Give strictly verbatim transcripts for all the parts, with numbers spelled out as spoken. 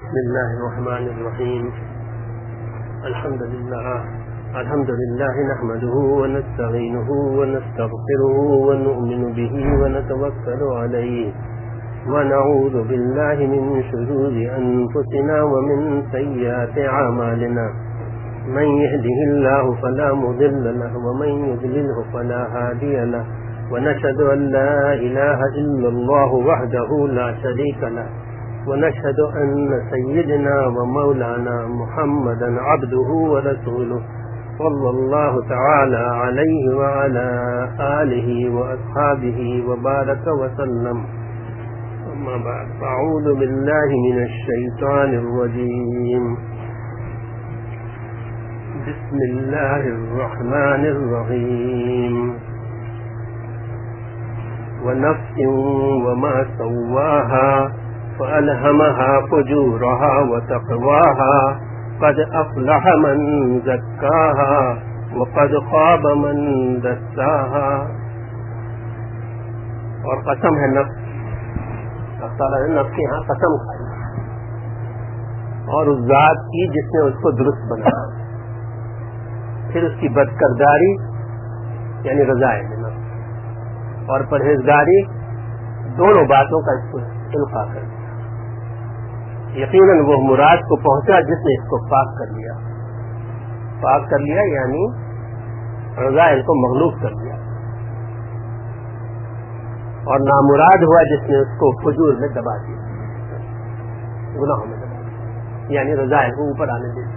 بسم الله الرحمن الرحيم. الحمد لله الحمد لله نحمده ونستعينه ونستغفره ونؤمن به ونتوكل عليه ونعوذ بالله من شرور أنفسنا ومن سيئات أعمالنا. من يهده الله فلا مضل له ومن يضلله فلا هادي له، ونشهد أن لا إله إلا الله وحده لا شريك له، ونشهد أن سيدنا ومولانا محمدا عبده ورسوله صلى الله تعالى عليه وعلى آله وأصحابه وبارك وسلم. أما بعد، أعوذ بالله من الشيطان الرجيم. بسم الله الرحمن الرحيم. ونفس وما سواها فألهمها فجورها وتقواها، قد أفلح من زكاها وقد خاب من دساها. اور قسم ہے نفس، اللہ تعالیٰ نے نفس کے یہاں قسم کھائی، اور اس ذات کی جس نے اس کو درست بنایا، پھر اس کی بدکرداری یعنی رضائے نفس اور پرہیزگاری، دونوں باتوں کا اس کو القاء کر دیا. یقیناً وہ مراد کو پہنچا جس نے اس کو پاک کر لیا. پاک کر لیا یعنی رضائل کو مغلوب کر دیا، اور نامراد ہوا جس نے اس کو فجور میں دبا دیا، گناہوں میں دبا دیا، یعنی رضائل کو اوپر آنے دیا.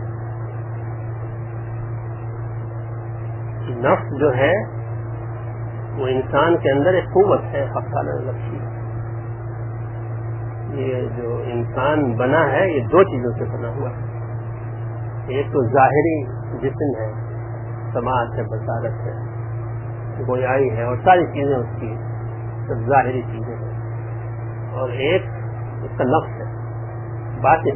نفس جو ہے وہ انسان کے اندر ایک قوت ہے حق تعالیٰ نے رکھی ہے. یہ جو انسان بنا ہے یہ دو چیزوں سے بنا ہوا ہے. ایک تو ظاہری جسم ہے، سماعت ہے، بصارت ہے، گویائی ہے، اور ساری چیزیں اس کی سب ظاہری چیزیں ہیں. اور ایک اس کا نفس ہے، باطن.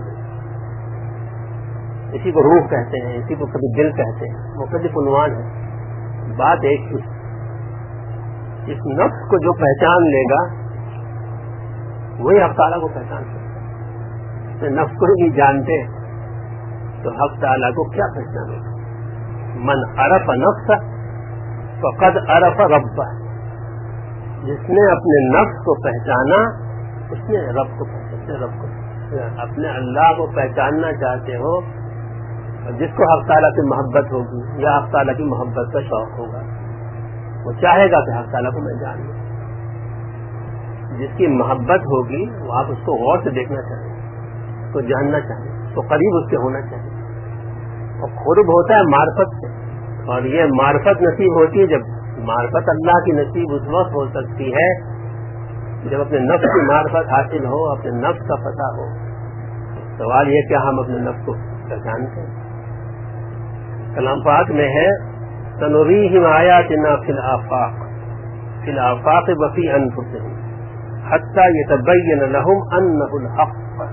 اسی کو روح کہتے ہیں، اسی کو کبھی دل کہتے ہیں، مختلف عنوان ہے. بات ایک ہی. اس نفس کو جو پہچان لے گا وہی حق تعالیٰ کو پہچان سکتا ہے. نفس کو ہی جانتے تو حق تعالیٰ کو کیا پہچانے گا؟ من عرف نفس فقد عرف رب. جس نے اپنے نفس کو پہچانا اس نے رب کو پہچانا. رب کو اپنے اللہ کو پہچاننا چاہتے ہو، جس کو حق تعالیٰ کی محبت ہوگی یا حق تعالیٰ کی محبت کا شوق ہوگا، وہ چاہے گا کہ حق تعالیٰ کو میں جان لوں. جس کی محبت ہوگی وہ آپ اس کو غور سے دیکھنا چاہیں، اس کو جاننا چاہیں، اس کو قریب اس سے ہونا چاہیں. اور قرب ہوتا ہے معرفت سے، اور یہ معرفت نصیب ہوتی ہے جب معرفت اللہ کی نصیب اس وقت ہو سکتی ہے جب اپنے نفس کی معرفت حاصل ہو، اپنے نفس کا پتہ ہو. سوال یہ کہ ہم اپنے نفس کو پہچانتے ہیں. کلام پاک میں ہے سنریہم آیاتنا فی الآفاق فی الآفاق وفی انفسہم حتی یتبین لہم انہ الحق.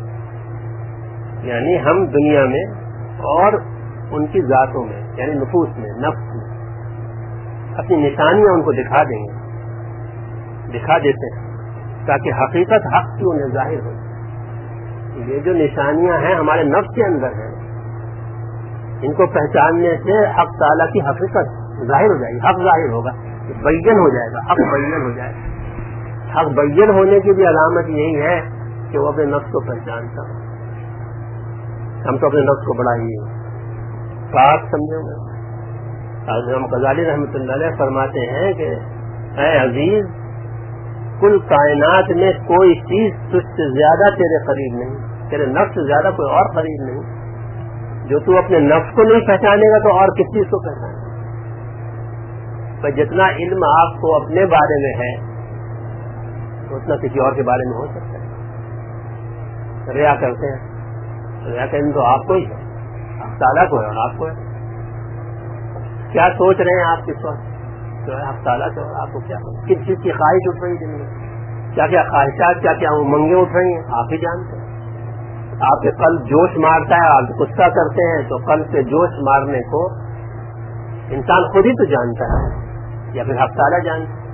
یعنی ہم دنیا میں اور ان کی ذاتوں میں یعنی نفوس میں، نفس میں اپنی نشانیاں ان کو دکھا دیں گے، دکھا دیتے ہیں تاکہ حقیقت حق کی انہیں ظاہر ہو. یہ جو نشانیاں ہیں ہمارے نفس کے اندر ہیں، ان کو پہچاننے سے حق تعالیٰ کی حقیقت ظاہر ہو جائے گی، حق ظاہر ہوگا، بین ہو جائے گا، حق بین ہو جائے گا. حق بین ہونے کی بھی علامت یہی ہے کہ وہ اپنے نفس کو پہچانتا ہو. ہم تو اپنے نفس کو بڑا ہی پاک سمجھیں گے. ہم غزالی رحمۃ اللہ علیہ فرماتے ہیں کہ اے عزیز، کل کائنات میں کوئی چیز تجھ سے زیادہ تیرے قریب نہیں، تیرے نفس سے زیادہ کوئی اور قریب نہیں. جو تو اپنے نفس کو نہیں پہچانے گا تو اور کس چیز کو پہچانے گا؟ پر جتنا علم آپ کو اپنے بارے میں ہے اتنا کسی اور کے بارے میں ہو سکتا ہے. ریا کرتے ہیں، ریا کا علم تو آپ کو ہی ہے، حق تعالیٰ کو ہے اور آپ کو ہے. کیا سوچ رہے ہیں آپ کس وقت جو ہے حق تعالیٰ کو، آپ کو کیا کس چیز کی خواہش اٹھ رہی ہے دل میں، کیا کیا خواہشات، کیا کیا امنگیں اٹھ رہی ہیں، آپ ہی جانتے ہیں. آپ کے قلب جوش مارتا ہے، آپ غصہ کرتے ہیں تو قلب سے جوش مارنے کو انسان خود ہی تو جانتا ہے یا پھر حق تعالیٰ جانتا ہے.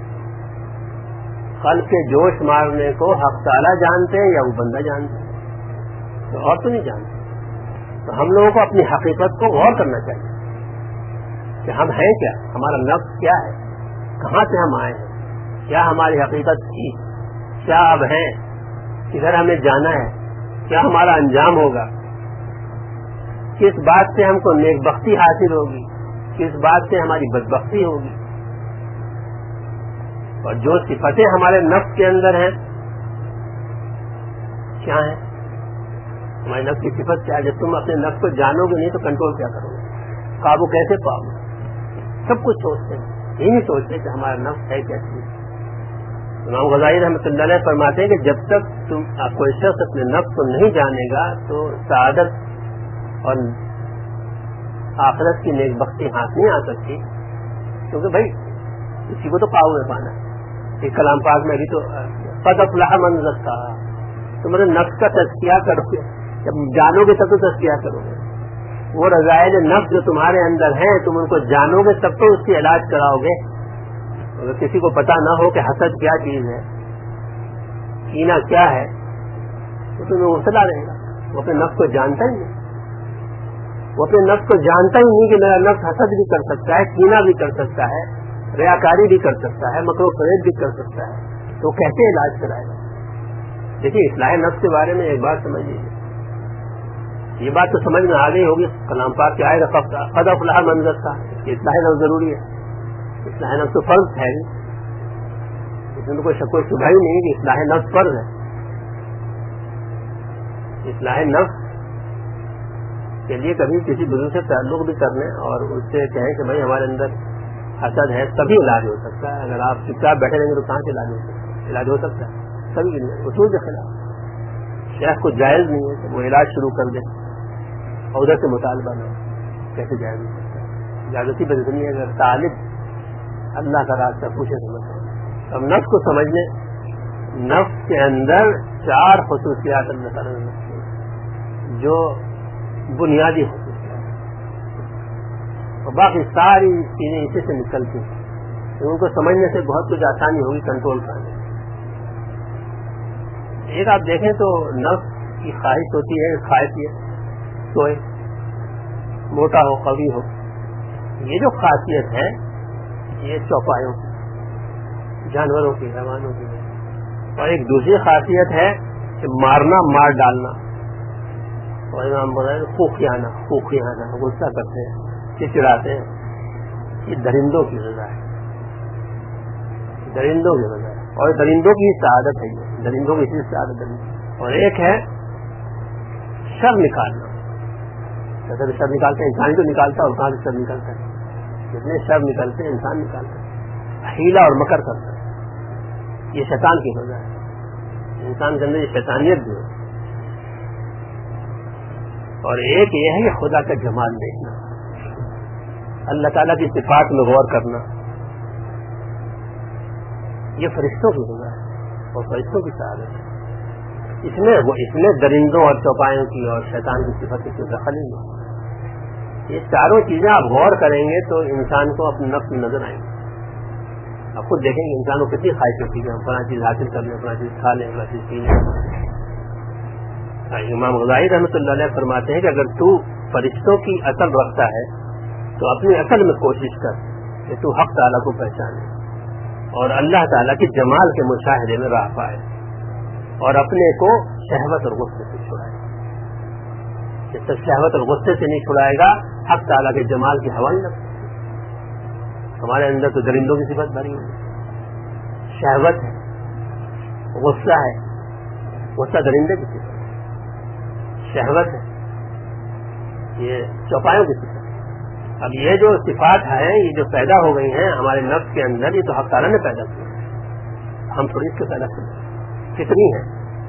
قلب کے جوش مارنے کو حق تعالیٰ جانتے ہیں یا وہ بندہ جانتا ہے؟ تو اور تو نہیں جانتے. تو ہم لوگوں کو اپنی حقیقت کو غور کرنا چاہیے کہ ہم ہیں کیا, ہمارا نفس کیا ہے, کہاں سے ہم آئے ہیں, کیا ہماری حقیقت تھی, کیا اب ہیں, کدھر ہمیں جانا ہے, کیا ہمارا انجام ہوگا, کس بات سے ہم کو نیک بختی حاصل ہوگی, کس بات سے ہماری بدبختی ہوگی. اور جو صفتیں ہمارے نفس کے اندر ہیں کیا ہیں, ہمارے نفس کی صفت کیا ہے. جب تم اپنے نفس کو جانو گے نہیں تو کنٹرول کیا کرو گے, قابو کیسے پاؤ گے. سب کچھ سوچتے ہیں, یہ نہیں سوچتے کہ ہمارا نفس ہے کیسے. امام غزالی رحمۃ اللہ علیہ فرماتے ہیں کہ جب تک تم کوئی شخص اپنے نفس کو نہیں جانے گا تو سعادت اور آخرت کی نیک بختی ہاتھ نہیں آ سکتی, کیونکہ بھائی اسی کو تو قابو میں پانا ہے. ایک کلام پاک میں بھی تو قد افلح من زکاہا, تمہارے نفس کا تزکیہ کرو گے, جب جانو گے تب تو تزکیہ کرو گے. وہ رضائل نفس جو تمہارے اندر ہیں تم ان کو جانو گے تب تو اس کی علاج کراؤ گے. اگر کسی کو پتا نہ ہو کہ حسد کیا چیز ہے, کینہ کیا ہے, تو تمہیں مبتلا رہے گا. وہ اپنے نفس کو جانتا ہی نہیں, وہ اپنے نفس کو جانتا ہی نہیں کہ میرا نفس حسد بھی کر سکتا ہے, کینہ بھی کر سکتا ہے, ریاکاری بھی کر سکتا ہے, مکر و فریب بھی کر سکتا ہے. تو کیسے علاج کرائے گا. دیکھیے اصلاح نفس کے بارے میں ایک بات سمجھ لیجیے, یہ بات تو سمجھ میں آ گئی ہوگی, کلام پاک کے آئے گا قد افلح من زکاہا, اصلاح نفس ضروری ہے. اصلاح نفس تو فرض ہے, اس میں تو کوئی شک و شبہ ہی نہیں کہ اصلاح نفس فرض ہے. اصلاح نفس کے لیے کبھی کسی بزرگ سے تعلق بھی کرنے اور اس سے کہیں کہ بھائی ہمارے اندر حسد ہے, تبھی علاج ہو سکتا ہے. اگر آپ چپ چاپ بیٹھے رہیں گے تو کہاں سے علاج ہو سکتا ہے. علاج ہو سکتا ہے سبھی کے لیے, اصول کے خلاف. شیخ کو جائز نہیں ہے کہ وہ علاج شروع کر دے اور ادھر سے مطالبہ نہ, کیسے جائز ہو سکتا ہے. اجازتی بدنی ہے اگر طالب اللہ کا راستہ پوچھے سمجھے. اب نفس کو سمجھنے, نفس کے اندر چار خصوصیات اللہ تعالیٰ نے جو بنیادی خصوصیات, اور باقی ساری چیزیں اسی سے نکلتی ہیں. ان کو سمجھنے سے بہت کچھ آسانی ہوگی کنٹرول کرنے. ایک آپ دیکھیں تو نفس کی خواہش ہوتی ہے, خواہش یہ سوئے, موٹا ہو, قوی ہو. یہ جو خاصیت ہے یہ چوپایوں کی, جانوروں کی, حیوانوں کی. اور ایک دوسری خاصیت ہے کہ مارنا, مار ڈالنا. اور امام بتائیں خوخیانہ, خوخیانہ غصہ کرتے ہیں, چڑچڑاتے ہیں. یہ درندوں کی غذا ہے, درندوں کی غذا ہے. اور درندوں کی سعادت ہے, یہ درندوں کی اسی سعادت ہے. اور ایک ہے شر نکالنا. جیسے شر نکالتے ہیں انسان ہی تو نکالتا ہے, اور کہاں سے شر نکالتا ہے. جتنے شر نکلتے ہیں انسان نکالتا ہے, ہیلا اور مکر کرتا ہے. یہ شیطان کی غذا ہے. انسان کے اندر یہ شیطانیت بھی ہے. اور ایک یہ ہے کہ خدا کا جمال دیکھنا, اللہ تعالیٰ کی صفات میں غور کرنا. یہ فرشتوں کی غذا ہے اور فرشتوں کی سعادت ہے. اس میں وہ اس میں درندوں اور چوپایوں کی اور شیطان کی صفت کی دخل ہی نہیں. یہ چاروں چیزیں آپ غور کریں گے تو انسان کو اپنے نفس میں نظر آئیں گے. آپ خود دیکھیں گے انسان کو کتنی خواہش ہوتی ہے, فلاں چیز حاصل کر لیں, فلاں چیز کھا لیں, فلاں چیز پی لیں. امام غزالی رحمۃ اللہ علیہ فرماتے ہیں کہ اگر تو فرشتوں کی عقل رکھتا ہے تو اپنی عقل میں کوشش کر کہ تو حق تعالیٰ کو پہچانے اور اللہ تعالیٰ کے جمال کے مشاہدے میں راہ پائے, اور اپنے کو شہوت اور غصے سے چھڑائے. جب تک شہوت اور غصے سے نہیں چھڑائے گا حق تعالیٰ کے جمال کی ہوا نہیں لگتی. ہمارے اندر تو درندوں کی صفت بھری ہوئی, شہوت ہے, غصہ ہے. غصہ درندے کی صفت, شہوت ہے یہ چوپایوں کی صفت. اب یہ جو صفات ہیں یہ جو پیدا ہو گئی ہیں ہمارے نفس کے اندر, یہ تو حق تعالیٰ نے پیدا کی, ہم تھوڑی اس کے پیدا کریں. کتنی ہے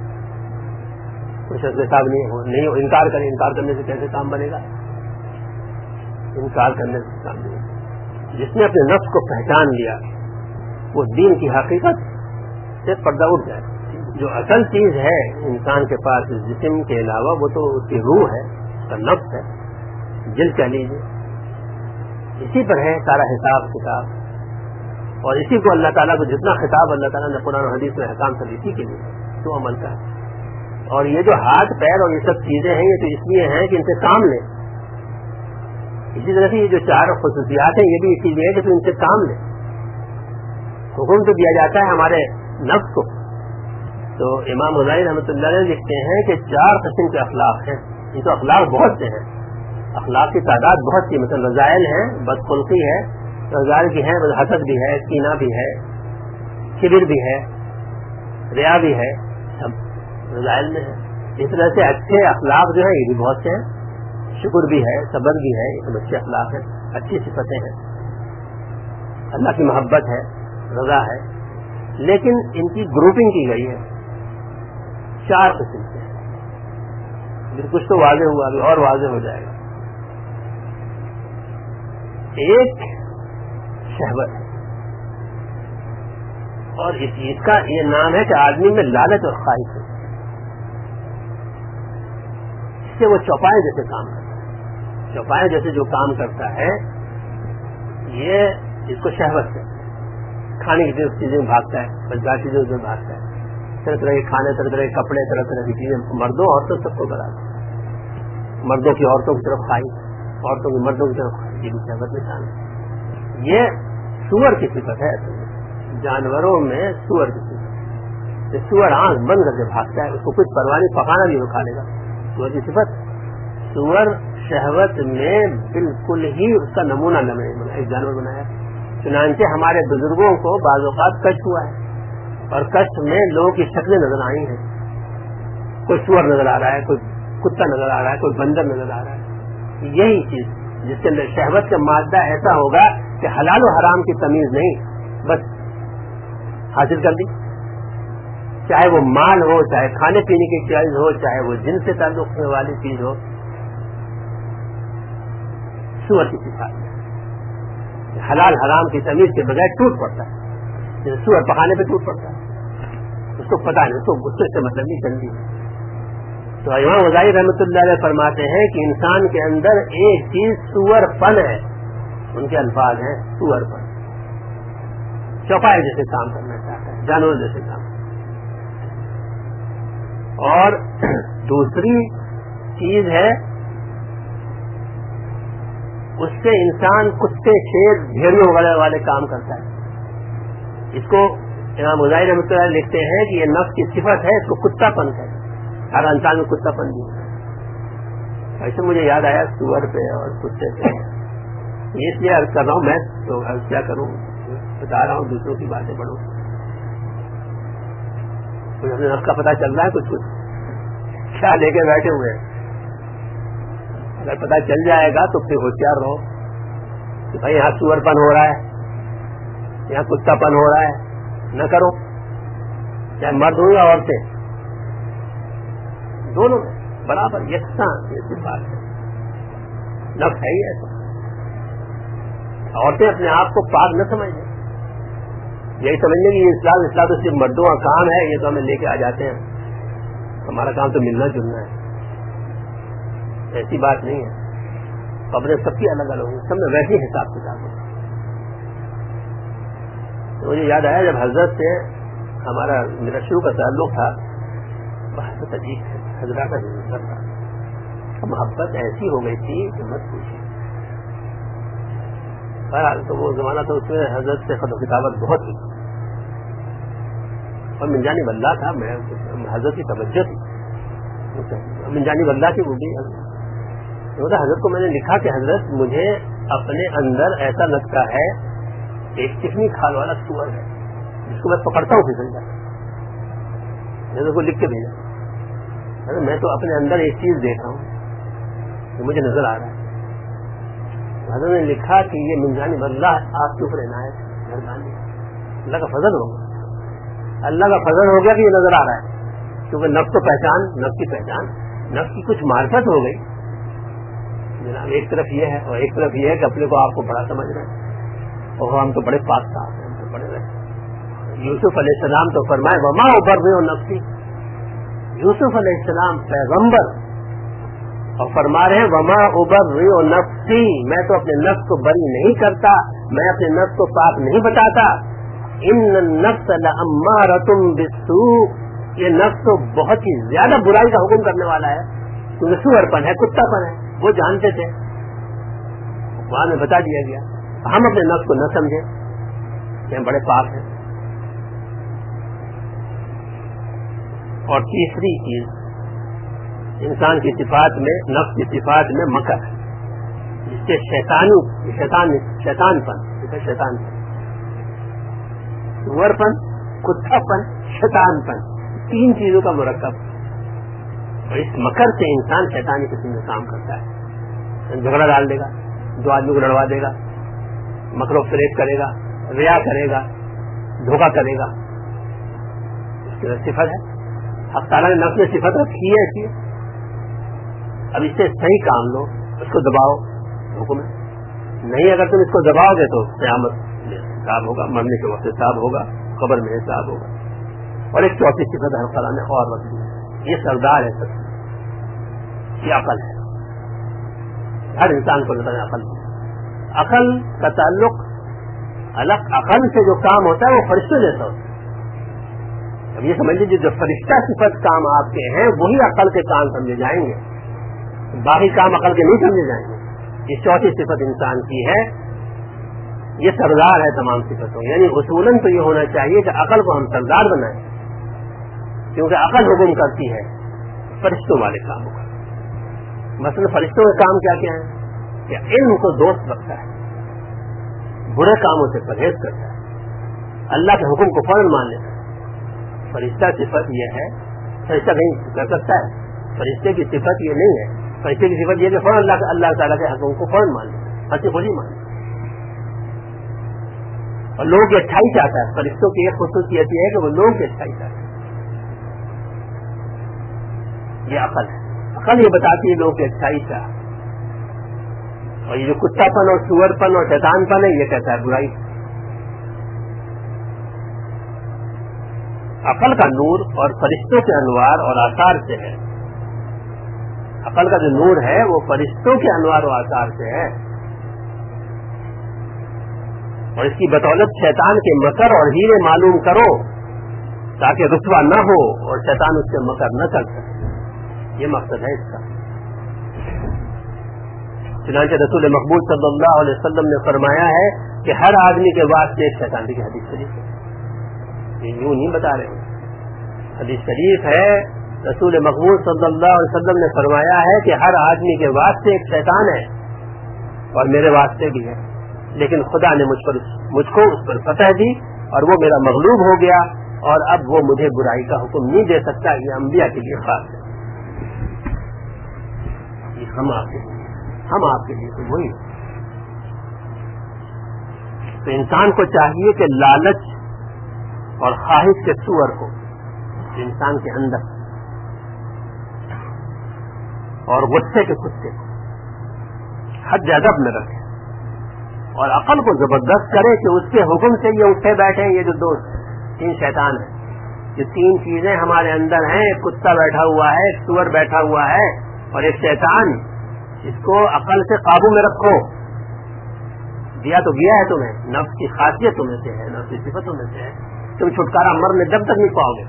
کچھ حساب نہیں ہو, نہیں ہو. انکار کریں, انکار کرنے سے کیسے کام بنے گا. انکار کرنے سے کام نہیں. جس نے اپنے نفس کو پہچان لیا وہ دین کی حقیقت سے پردہ اٹھ جائے. جو اصل چیز ہے انسان کے پاس اس جسم کے علاوہ وہ تو اس کی روح ہے, اس کا نفس ہے, دل کہہ لیجیے. اسی پر ہے سارا حساب کتاب, اور اسی کو اللہ تعالیٰ کو جتنا خطاب اللہ تعالیٰ نے قرآن و حدیث میں احکام کر اسی کے لیے تو عمل کا ہے. اور یہ جو ہاتھ پیر اور یہ سب چیزیں ہیں یہ تو اس لیے ہیں کہ ان سے کام لیں. اسی طرح سے یہ جو چار خصوصیات ہیں یہ بھی اسی لیے کہ تو ان سے کام لیں. حکم تو دیا جاتا ہے ہمارے نفس کو. تو امام غزالی رحمۃ اللہ علیہ لکھتے ہیں کہ چار قسم کے اخلاق ہیں. یہ تو اخلاق بہت سے ہیں, اخلاق کی تعداد بہت سی, مثلا رذائل ہیں, بدخلقی ہے, رذائل بھی ہے, حسد بھی ہے, کینہ بھی ہے, کبر بھی ہے, ریا بھی ہے, سب رذائل میں ہے. اس طرح سے اچھے اخلاق جو ہیں یہ بھی بہت سے ہیں, شکر بھی ہے, صبر بھی ہے, یہ سب اچھے اخلاق ہیں, اچھی صفتیں ہیں, اللہ کی محبت ہے, رضا ہے. لیکن ان کی گروپنگ کی گئی ہے چار قسم سے. کچھ تو واضح ہوا, ابھی اور واضح ہو جائے گا. ایک شہوت ہے, اور اس چیز کا یہ نام ہے کہ آدمی میں لالچ اور خواہش ہے. اس سے وہ چوپائے جیسے کام کرتا ہے. چوپائے جیسے جو کام کرتا ہے یہ اس کو شہوت ہے. کھانے کی چیزیں بھاگتا ہے, بازار چیزوں سے بھاگتا ہے, طرح طرح کے کھانے, طرح طرح کے کپڑے, طرح طرح کی چیزیں, مردوں عورتوں سب کو بڑھاتا ہے. مردوں کی عورتوں کی طرف خواہش, عورتوں کی مردوں کی طرف خواہش, یہ بھی شہوت میں شامل ہے. یہ سور کی صفت ہے. جانوروں میں سور کی صفت, سور آنکھ بند کر کے بھاگتا ہے, اس کو کچھ پرواہ نہیں, پکانا بھی وہ کھا لے گا. سور کی صفت. سور شہوت میں بالکل ہی اس کا نمونہ ایک جانور بنایا. چنانچہ ہمارے بزرگوں کو بعض اوقات کشٹ ہوا ہے, اور کشٹ میں لوگوں کی شکلیں نظر آئی ہیں. کوئی سور نظر آ رہا ہے, کوئی کتا نظر آ رہا ہے, کوئی بندر نظر آ رہا ہے. یہی چیز جس کے اندر شہوت کا مادہ ایسا ہوگا کہ حلال و حرام کی تمیز نہیں, بس حاصل کر دی, چاہے وہ مال ہو, چاہے کھانے پینے کی چیز ہو, چاہے وہ جن سے تعلق ہونے والی چیز ہو. سور کی صفات حلال حرام کی تمیز کے بغیر ٹوٹ پڑتا ہے. جیسے سور پکانے پہ ٹوٹ پڑتا ہے, اس کو پتا نہیں, اس کو غصے سے مطلب نہیں چلتی. تو امام غزالی رحمۃ اللہ علیہ فرماتے ہیں کہ انسان کے اندر ایک چیز سور پن ہے. ان کے الفاظ ہیں سور پن, چوپائے جیسے کام کرنا چاہتا ہے, جانور جیسے کام. اور دوسری چیز ہے اس سے انسان کتے, شیر, بھیڑیوں وغیرہ والے کام کرتا ہے. اس کو امام غزالی رحمۃ اللہ لکھتے ہیں کہ یہ نفس کی صفت ہے, اس کو کتا پن ہے. ہر انسان میں کتا پن بھی ہے. ایسے مجھے یاد آیا سور پہ اور کتے پہ, اس لیے عرض کر رہا ہوں. میں تو عرض کیا کروں, بتا رہا ہوں, دوسروں کی باتیں پڑھوں. کچھ اپنے نفس کا پتہ چل رہا ہے, کچھ کچھ کیا لے کے بیٹھے ہوئے ہیں. اگر پتہ چل جائے گا تو پھر ہوشیار رہو کہ بھائی یہاں سور پن ہو رہا ہے, یہاں کتا پن ہو رہا ہے. نہ کرو, چاہے مرد ہو یا عورتیں, دونوں میں برابر یکساں ایسی بات ہے. نفس ہے ہی ایسا. عورتیں اپنے آپ کو پاک نہ سمجھیں, یہی سمجھنے کی اسلام اسلام تو صرف مردوں کا کام ہے, یہ تو ہمیں لے کے آ جاتے ہیں, ہمارا کام تو ملنا جلنا ہے. ایسی بات نہیں ہے. خبریں سب کی الگ الگ ہوں, سب میں ویسے حساب کتاب ہوں. مجھے یاد آیا جب حضرت سے ہمارا میرا شروع کا تعلق تھا, بہت عجیب ہے, حضرت کا ضرور تھا, محبت ایسی ہو گئی تھی کہ مت پوچھیے. بہرحال تو وہ زمانہ تو اس میں حضرت سے خط و کتابت بہت تھی, اور من جانب اللہ تھا, میں حضرت کی توجہ تھی, من جانب اللہ کی وہ بھی. حضرت کو میں نے لکھا کہ حضرت مجھے اپنے اندر ایسا لگتا ہے ایک چکنی کھال والا سور ہے جس کو میں پکڑتا ہوں پھسل جاتا. میں نے کو لکھ کے بھیجا, میں تو اپنے اندر ایک چیز دیکھ رہا ہوں جو مجھے نظر آ رہا ہے. حضرت نے لکھا کہ یہ من جانب اللہ آپ کے اوپر عنایت مہربانی, اللہ کا فضل ہوگا, اللہ کا فضل ہو گیا کہ یہ نظر آ رہا ہے. کیونکہ نفس تو پہچان, نفس کی پہچان, نفس کی کچھ معرفت ہو گئی جناب. ایک طرف یہ ہے اور ایک طرف یہ ہے کہ اپنے کو آپ کو بڑا سمجھ رہے ہیں, اور ہم تو بڑے پاک صاحب ہیں, ہم تو بڑے رہے. یوسف علیہ السلام تو فرمائے وما ابرئ نفسی, یوسف علیہ السلام پیغمبر, اور فرما رہے ہیں وما ابرئ نفسی, میں تو اپنے نفس کو بری نہیں کرتا, میں اپنے نفس کو پاک نہیں بتاتا. ان النفس لامارۃ بالسوء, یہ نفس تو بہت ہی زیادہ برائی کا حکم کرنے والا ہے، کیونکہ سور پن ہے، کتا پن ہے، وہ جانتے تھے، بعد میں بتا دیا گیا. ہم اپنے نفس کو نہ سمجھیں کہ ہم بڑے پاک ہیں. اور تیسری چیز انسان کی صفات میں، نفس کی صفات میں مکر ہے، جس سے شیطانی شیطان شیطان پن شیطان پن سور پن، کتا پن، شیطان پن، تین چیزوں کا مرکب. اور اس مکر سے انسان شیطانی قسم میں کام کرتا ہے، جھگڑا ڈال دے گا، دو آدمی کو لڑوا دے گا، مکر و فریب کرے گا، ریا کرے گا، دھوکہ کرے گا. اس کی صفت ہے. اب تعالیٰ نے نفس میں صفت رکھی ہے ایسی. اب اس سے صحیح کام لو، اس کو دباؤ، حکم ہے. نہیں اگر تم اس کو دباؤ گے تو قیامت میں حساب ہوگا، مرنے کے وقت حساب ہوگا، قبر میں حساب ہوگا. اور ایک چوتھی صفت ہر تعالیٰ نے اور رکھی ہے، یہ سردار ہے سب، یہ عقل ہے. ہر انسان کو لگتا ہے عقل. عقل کا تعلق الگ، عقل سے جو کام ہوتا ہے وہ فرشتے جیسا ہوتا ہے. اب یہ سمجھ لیجیے جو فرشتہ صفت کام آپ کے ہیں وہی عقل کے کام سمجھے جائیں گے، باقی کام عقل کے نہیں سمجھے جائیں گے. یہ چوتھی صفت انسان کی ہے، یہ سردار ہے تمام صفتوں. یعنی اصولاً تو یہ ہونا چاہیے کہ عقل کو ہم سردار بنائیں، کیونکہ عقل حکم کرتی ہے فرشتوں والے کاموں کا. مثلا فرشتوں کے کام کیا کیا ہے کہ علم کو دوست رکھتا ہے، برے کاموں سے پرہیز کرتا ہے، اللہ کے حکم کو فوراً مان لیتا ہے. فرشتہ صفت یہ ہے، فرشتہ نہیں کر سکتا ہے، فرشتے کی صفت یہ نہیں ہے. فرشتے کی صفت یہ کہ فوراً اللہ اللہ تعالیٰ کے حکم کو فوراً مان لیتا ہے، ہنسی خوشی مان لیتا ہے. اور لوگوں کی اچھائی چاہتا ہے. فرشتوں کی ایک خصوصیت یہ ہے کہ وہ لوگوں کی اچھائی چاہتا ہے. یہ عقل ہے. عقل یہ بتاتی ہے لوگوں کی اچھائی چاہ. اور یہ جو کتا پن اور سور پن اور شیطان پن ہے یہ کہتا ہے برائی. عقل کا نور اور فرشتوں کے انوار اور آثار سے ہے. عقل کا جو نور ہے وہ فرشتوں کے انوار و آثار سے ہے، اور اس کی بدولت شیطان کے مکر اور ہیلے معلوم کرو تاکہ رسوا نہ ہو اور شیطان اس سے مکر نہ کر سکے. یہ مقصد ہے اس کا. چنانچہ رسول مقبول صلی اللہ علیہ وسلم نے فرمایا ہے کہ ہر آدمی کے واسطے ایک شیطان کی حدیث شریف ہے. یہ یوں نہیں بتا رہے ہیں، حدیث شریف ہے. رسول مقبول صلی اللہ علیہ وسلم نے فرمایا ہے کہ ہر آدمی کے واسطے ایک شیطان ہے، اور میرے واسطے بھی ہے، لیکن خدا نے مجھ پر مجھ کو اس پر فتح دی اور وہ میرا مغلوب ہو گیا، اور اب وہ مجھے برائی کا حکم نہیں دے سکتا. یہ انبیاء کے لیے خاص ہے، یہ ہم آپ کے لیے ہم آپ کے لیے تو وہی. تو انسان کو چاہیے کہ لالچ اور خواہش کے سور کو انسان کے اندر اور غصے کے کتے کو حد ادب میں رکھے، اور عقل کو زبردست کرے کہ اس کے حکم سے یہ اٹھے بیٹھے. یہ جو دو تین شیطان ہیں، یہ تین چیزیں ہمارے اندر ہیں. ایک کتا بیٹھا ہوا ہے، ایک سور بیٹھا ہوا ہے، اور ایک شیطان. اس کو عقل سے قابو میں رکھو. دیا تو گیا ہے تمہیں، نفس کی خاصیت تمہیں سے ہے، نفس کی صفت تمہیں سے ہے. تم چھٹکارا مرنے جب تک نہیں پاؤ گے.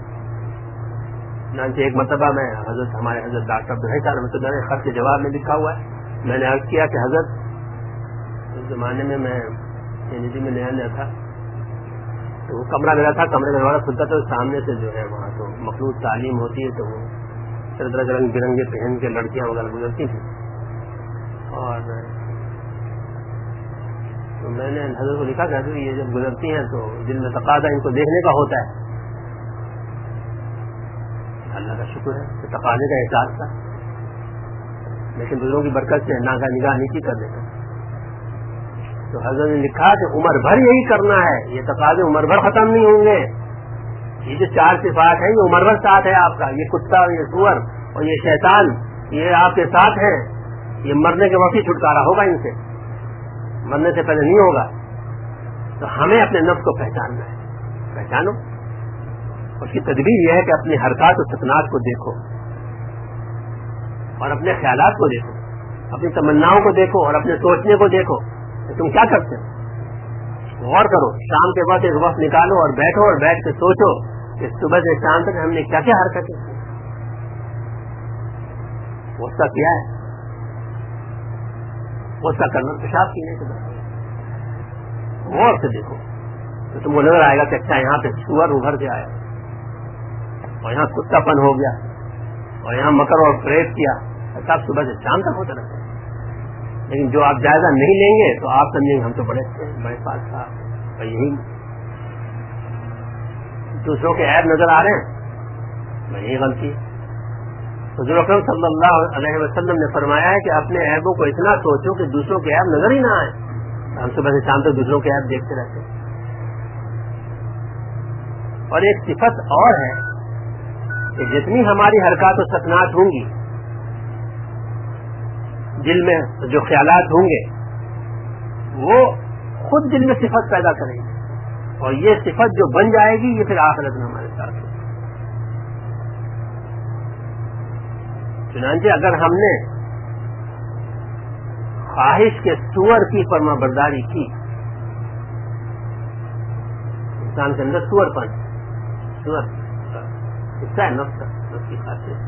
ایک مرتبہ میں حضرت ہمارے حضرت ڈاکٹر عبدالحی رحمۃ اللہ خط کے جواب میں لکھا ہوا ہے، میں نے عرض کیا کہ حضرت اس زمانے میں میں یونیورسٹی میں نیا نیا تھا، تو وہ کمرہ میرا تھا، کمرے کا دروازہ کھلتا تھا، سامنے سے جو ہے وہاں تو مخلوط تعلیم ہوتی ہے، تو وہ طرح طرح کے رنگ برنگے پہن کے لڑکیاں وغیرہ گزرتی تھیں. اور تو میں نے حضرت کو لکھا کہ حضرت یہ جب گزرتی ہیں تو دل میں تقاضا ان کو دیکھنے کا ہوتا ہے. اللہ کا شکر ہے کہ تقاضے کا احساس تھا، لیکن بزرگوں کی برکت سے ناگاہ نگاہ نیچی کر دیتا. تو حضرت نے لکھا کہ عمر بھر یہی کرنا ہے، یہ تقاضے عمر بھر ختم نہیں ہوں گے. یہ جو چار صفات ہیں یہ عمر بھر ساتھ ہے آپ کا، یہ کتا اور یہ سور اور یہ شیطان، یہ آپ کے ساتھ ہیں. یہ مرنے کے وقت ہی چھٹکارا ہوگا ان سے، مرنے سے پہلے نہیں ہوگا. تو ہمیں اپنے نفس کو پہچاننا ہے. پہچانو. اس کی تدبیر یہ ہے کہ اپنے حرکات و سکنات کو دیکھو، اور اپنے خیالات کو دیکھو، اپنی تمناؤں کو دیکھو، اور اپنے سوچنے کو دیکھو کہ تم کیا کرتے ہو. غور کرو، شام کے بعد ایک وقت نکالو اور بیٹھو، اور بیٹھ کے سوچو کہ صبح سے شام تک ہم نے کیا کیا حرکتیں کی، غصہ کیا ہے، غصہ کرنا پیشاب پینے کے بعد غور سے دیکھو تو تم کو نظر آئے گا کہ اچھا یہاں پہ سور ابھر کے آیا اور یہاں کتا پن ہو گیا اور یہاں مکر اور فریب کیا، سب صبح سے شام تک ہوتا رہتا ہے۔ لیکن جو آپ جائزہ نہیں لیں گے تو آپ سمجھیں گے ہم تو بڑے اچھے بڑے پاس تھا، اور یہی دوسروں کے عیب نظر آ رہے ہیں، میں یہی غلطی ہے۔ حضور اکرم صلی اللہ علیہ وسلم نے فرمایا ہے کہ اپنے عیبوں کو اتنا سوچو کہ دوسروں کے عیب نظر ہی نہ آئے۔ ہم صبح سے شام تک دوسروں کے عیب دیکھتے رہتے ہیں۔ اور ایک صفت اور ہے کہ جتنی ہماری حرکات و سکنات ہوں گی، دل میں جو خیالات ہوں گے وہ خود دل میں صفت پیدا کریں گے، اور یہ صفت جو بن جائے گی یہ پھر آخرت میں ہمارے ساتھ ہوگی۔ چنانچہ اگر ہم نے خواہش کے سور کی فرما برداری کی، انسان کے اندر سور پن سور حصہ ہے نفس کا، نفس کی خاصیت،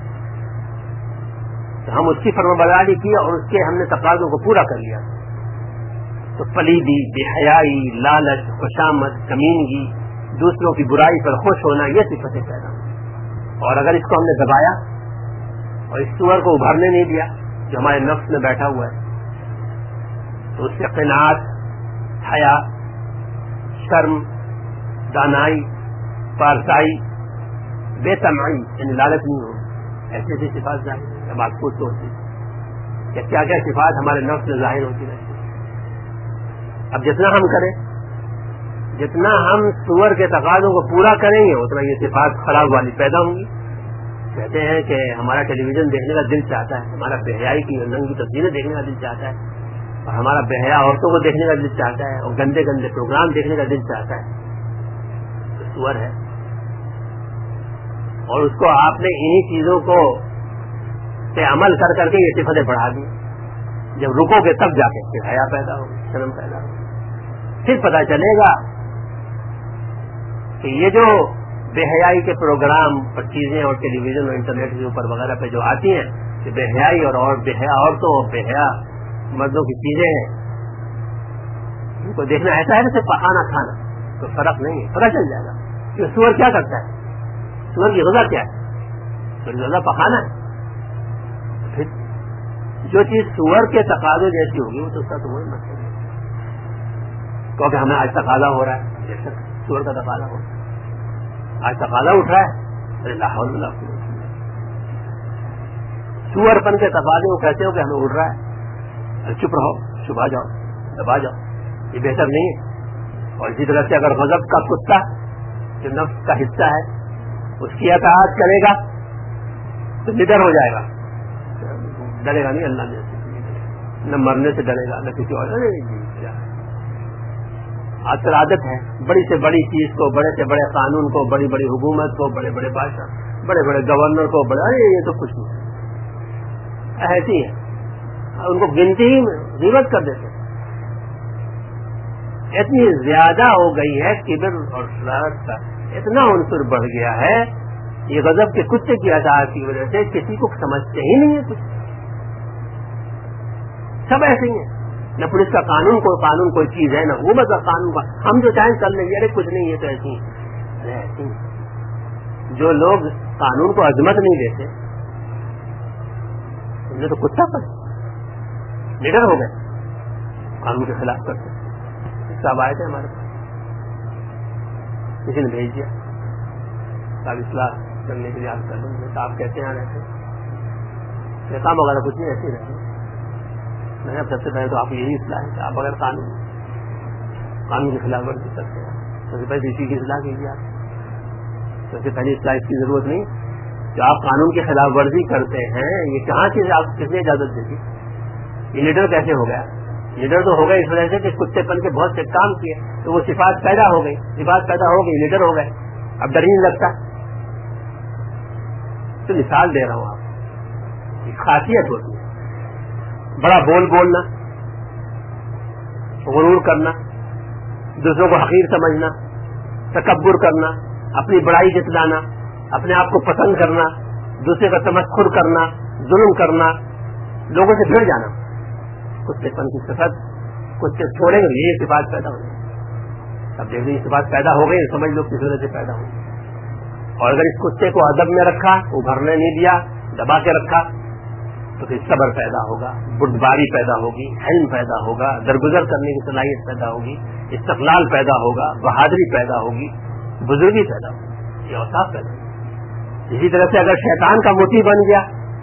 تو ہم اس کی فرما برداری کی اور اس کے ہم نے تقاضوں کو پورا کر لیا، تو پلیدی، بے حیائی، لالچ، خوشامد، کمینگی، دوسروں کی برائی پر خوش ہونا، یہ صفتیں پیدا ہوں۔ اور اگر اس کو ہم نے دبایا اور اس سور کو ابھرنے نہیں دیا جو ہمارے نفس میں بیٹھا ہوا ہے، تو اس سے قناعت، حیا، شرم، دانائی، پارسائی، بے تمعی یعنی لالچ نہیں ہوگی، ایسی ایسی صفات ظاہر اب آپ خود سوچیں کہ کیا کیا صفات ہمارے نفس میں ظاہر ہوتی رہتی۔ اب جتنا ہم کریں، جتنا ہم سور کے تقاضوں کو پورا کریں گے اتنا یہ صفات خراب والی پیدا ہوں گی۔ کہتے ہیں کہ ہمارا ٹیلی ویژن دیکھنے کا دل چاہتا ہے، ہمارا بے حیائی کی ننگی تصویریں دیکھنے کا دل چاہتا ہے، اور ہمارا بے حیا عورتوں کو دیکھنے کا دل چاہتا ہے، اور گندے گندے پروگرام دیکھنے کا دل چاہتا ہے، تو سور ہے۔ اور اس کو آپ نے انہی چیزوں کو پہ عمل کر کر کے یہ صفتیں بڑھا دی، جب رکو گے تب جا کے پھر حیا پیدا ہوگی، شرم پیدا ہوگی، پھر پتہ چلے گا کہ یہ جو بے حیائی کے پروگرام اور چیزیں اور ٹیلی ویژن اور انٹرنیٹ کے اوپر وغیرہ پہ جو آتی ہیں کہ بے حیائی اور اور بے حیا عورتوں اور بے حیا مردوں کی چیزیں ہیں، ان کو دیکھنا ایسا ہے جیسے پکانا کھانا، تو فرق نہیں ہے، پتہ چل جائے گا کہ سور کیا کرتا ہے، سور کی غذا کیا ہے، سور کی غذا پکانا ہے۔ پھر جو چیز سور کے تقاضے جیسی ہوگی وہ تو اس کا تو وہی مطلب ہے، کیونکہ ہمیں آج تقاضا ہو رہا ہے جیسے سور کا تقاضا ہو رہا ہے، آج تقاضا اٹھ رہا ہے، لا حول ولا قوت الا باللہ۔ سور پن کے تقاضے کو کہتے ہو کہ ہمیں اٹھ رہا ہے، چپ رہو، چھپا جاؤ، دبا جاؤ، یہ بہتر نہیں ہے۔ اور اسی طرح سے اگر غضب کا کتا جو نفس کا حصہ ہے اس کی اطاعت کرے گا تو نڈر ہو جائے گا، ڈرے گا نہیں اللہ نے، نہ مرنے سے ڈرے گا نہ کسی اور۔ آج کل عادت ہے بڑی سے بڑی چیز کو، بڑے سے بڑے قانون کو، بڑی بڑی حکومت کو، بڑے بڑے بادشاہ، بڑے بڑے گورنر کو، بڑے ارے یہ تو کچھ نہیں، ایسی ہے، ان کو گنتی ہی غیبت کر دیتے۔ اتنی زیادہ ہو گئی ہے کبر اور شرارت کا، اتنا عنصر بڑھ گیا ہے، یہ غضب کے کتے کی اطاعت کی وجہ سے کسی کو سمجھتے ہی نہیں ہے کچھ، سب ایسے ہی ہیں، نہ پولیس کا قانون کوئی قانون کوئی چیز ہے، نہ حکومت کا قانون کا، ہم جو چاہیں کر لیں گے، ارے کچھ نہیں، یہ تو ایسی ہیں، ایسی ہیں۔ جو لوگ قانون کو عظمت نہیں دیتے ان نے تو کتا پر لیڈر ہو گئے، قانون کے خلاف کرتے، سب آئے تھے ہمارے پاس، کسی نے بھیج دیا صاحب اصلاح کرنے کے لیے، آپ کر لیں گے، آپ کہتے ہیں رہتے کام وغیرہ کچھ نہیں، ایسے ہی رہتے۔ میں نے سب سے پہلے تو آپ یہی اصلاح ہے کہ آپ اگر قانون قانون کی خلاف ورزی کرتے ہیں سب سے پہلے اسی کی اصلاح کیجیے، آپ سب سے پہلی اصلاح اس کی ضرورت نہیں، جو آپ قانون کی خلاف ورزی کرتے ہیں یہ کہاں سے آپ کس نے اجازت دے دی؟ یہ لیڈر کیسے ہو گیا؟ لیڈر تو ہو گئے اس وجہ سے کہ کتے پن کے بہت سے کام کیے تو وہ صفات پیدا ہو گئی، صفات پیدا ہو گئی، لیڈر ہو گئے، اب ڈر ہی نہیں لگتا۔ تو مثال دے رہا ہوں، آپ کی خاصیت ہوتی ہے بڑا بول بولنا، غرور کرنا، دوسروں کو حقیر سمجھنا، تکبر کرنا، اپنی بڑائی جتلانا، اپنے آپ کو پسند کرنا، دوسرے کا تمسخر کرنا، ظلم کرنا، لوگوں سے بھیڑ جانا، کتے پن کی صفت کتے چھوڑیں گے یہ صفات پیدا ہو گئی. اب دیکھ یہ صفات پیدا ہو گئی، سمجھ لو کس وجہ سے پیدا ہو گئی. اور اگر اس کتے کو ادب میں رکھا، ابھرنے نہیں دیا، دبا کے رکھا، تو پھر صبر پیدا ہوگا، بردباری پیدا ہوگی، حلم پیدا ہوگا، درگزر کرنے کی صلاحیت پیدا ہوگی، استقلال پیدا ہوگا، بہادری پیدا ہوگی، بزرگی پیدا ہوگی، یہ اوصاف پیدا ہوگی. اسی طرح سے اگر شیطان کا موتی بن گیا،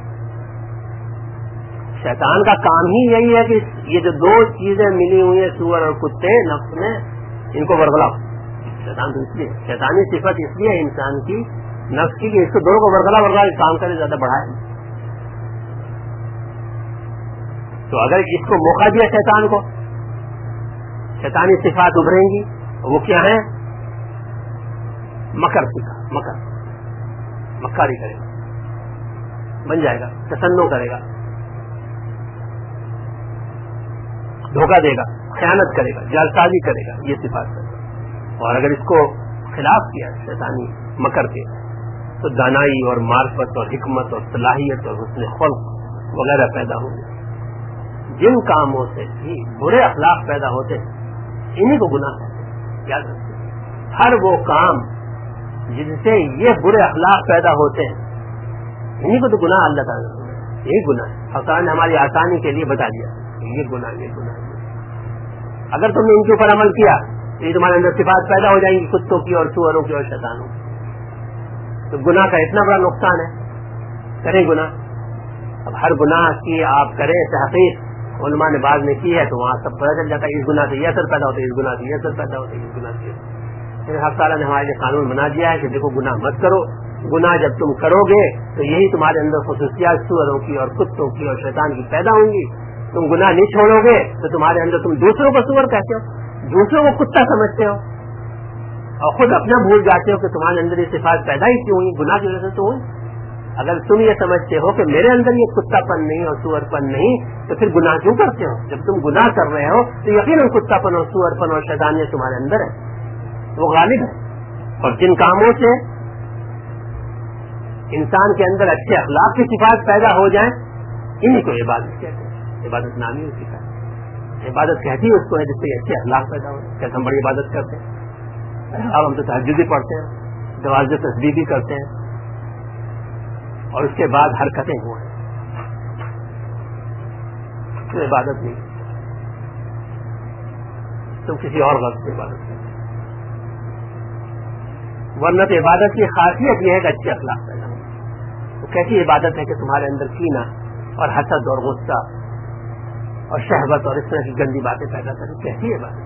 شیطان کا کام ہی یہی ہے کہ یہ جو دو چیزیں ملی ہوئی ہیں سور اور کتے نفس میں، ان کو ورگلاؤ. شیطان تو اس لیے شیطانی صفت اس لیے انسان کی نفس کی کہ اس کو دونوں کو ورگلا ورگلا کام کرے زیادہ بڑھائے. تو اگر اس کو موقع دیا شیطان کو، شیطانی صفات ابھریں گی. وہ کیا ہے؟ مکر سیکھا، مکر مکاری کرے گا، بن جائے گا، تسنو کرے گا، دھوکہ دے گا، خیانت کرے گا، جعلسازی کرے گا، یہ صفات کرے گا. اور اگر اس کو خلاف کیا شیطانی مکر کے تو دانائی اور معرفت اور حکمت اور صلاحیت اور حسن خلق وغیرہ پیدا ہوں گے. جن کاموں سے بھی برے اخلاق پیدا ہوتے ہیں انہیں کو گناہ کہتے ہیں. یاد رکھیں، ہر وہ کام جن سے یہ برے اخلاق پیدا ہوتے ہیں انہیں کو تو گناہ اللہ تعالیٰ نے، یہی گناہ ہے. حسان نے ہماری آسانی کے لیے بتا دیا یہ گناہ یہ گناہ. اگر تم نے ان کے اوپر عمل کیا تو یہ تمہارے اندر صفات پیدا ہو جائیں گی کتوں کی اور سوروں کی اور شیطانوں کی. تو گناہ کا اتنا بڑا نقصان ہے، کریں گناہ. اب ہر گناہ کی آپ کریں تحقیق، علماء نے بعد میں کی ہے تو وہاں سب پتہ چل جاتا ہے اس گناہ سے یہ اثر پیدا ہوتا ہے، اس گناہ سے یہ اثر پیدا ہوتا ہے، اس گناہ سے. حق تعالیٰ نے ہمارے لیے قانون بنا دیا ہے کہ دیکھو گناہ مت کرو. گناہ جب تم کرو گے تو یہی تمہارے اندر خصوصیات سوروں کی اور کتوں کی اور شیطان کی پیدا ہوں گی. تم گناہ نہیں چھوڑو گے تو تمہارے اندر تم دوسروں کو سور کہتے ہو، دوسروں کو کتا سمجھتے ہو، اور خود اپنا بھول جاتے ہو کہ تمہارے اندر یہ صفات پیدا ہی کیوں ہوئی، گناہ کی وجہ سے تو ہوئی. اگر تم یہ سمجھتے ہو کہ میرے اندر یہ کتا پن نہیں اور سور پن نہیں تو پھر گناہ کیوں کرتے ہو؟ جب تم گناہ کر رہے ہو تو یقیناً کتا پن اور سور پن اور شیطانیت تمہارے اندر ہے، وہ غالب ہے. اور جن کاموں سے انسان کے اندر اچھے اخلاق کی صفات پیدا ہو جائیں انہیں کو عبادت کہتے ہیں. عبادت نامی اسی کا عبادت کہتی ہے اس کو ہے جس سے اچھے اخلاق پیدا ہو. کیسے ہم بڑی عبادت کرتے ہیں، اب ہم تو تہجد بھی پڑھتے ہیں، دوازدہ تسبیح بھی کرتے ہیں، اور اس کے بعد حرکتیں ہوئے تو عبادت نہیں، تم کسی اور وقت سے عبادت کرتے. ورنہ تو عبادت کی خاصیت یہ ہے کہ اچھے اخلاق پیدا ہو. تو کیسی عبادت ہے کہ تمہارے اندر کینہ اور حسد اور غصہ اور شہوت اور اس طرح کی گندی باتیں پیدا کریں؟ کیسی عبادت؟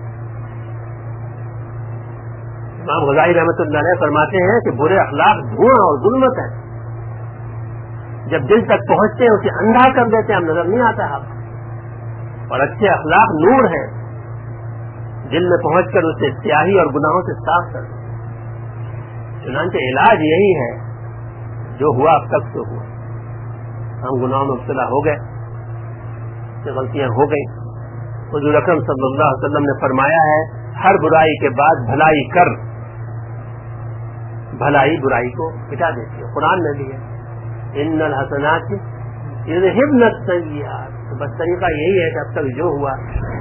امام غزالی رحمۃ اللہ علیہ فرماتے ہیں کہ برے اخلاق دھواں اور ظلمت ہے، جب دل تک پہنچتے ہیں اسے اندھا کر دیتے ہیں، ہم نظر نہیں آتا ہے. اور اچھے اخلاق نور ہے، دل میں پہنچ کر اسے سیاہی اور گناہوں سے صاف کر دیتے. چنانچہ علاج یہی ہے جو ہوا اب تک تو ہوا. ہم گناہوں میں مبتلا ہو گئے، غلطیاں ہو گئی. حضور اکرم صلی اللہ علیہ وسلم نے فرمایا ہے ہر برائی کے بعد بھلائی کر، بھلائی برائی کو مٹا دیتی ہے. قرآن میں بھی ہے ان الحسنات یذہبن السیئات. تو بس طریقہ یہی ہے کہ اب تک جو ہوا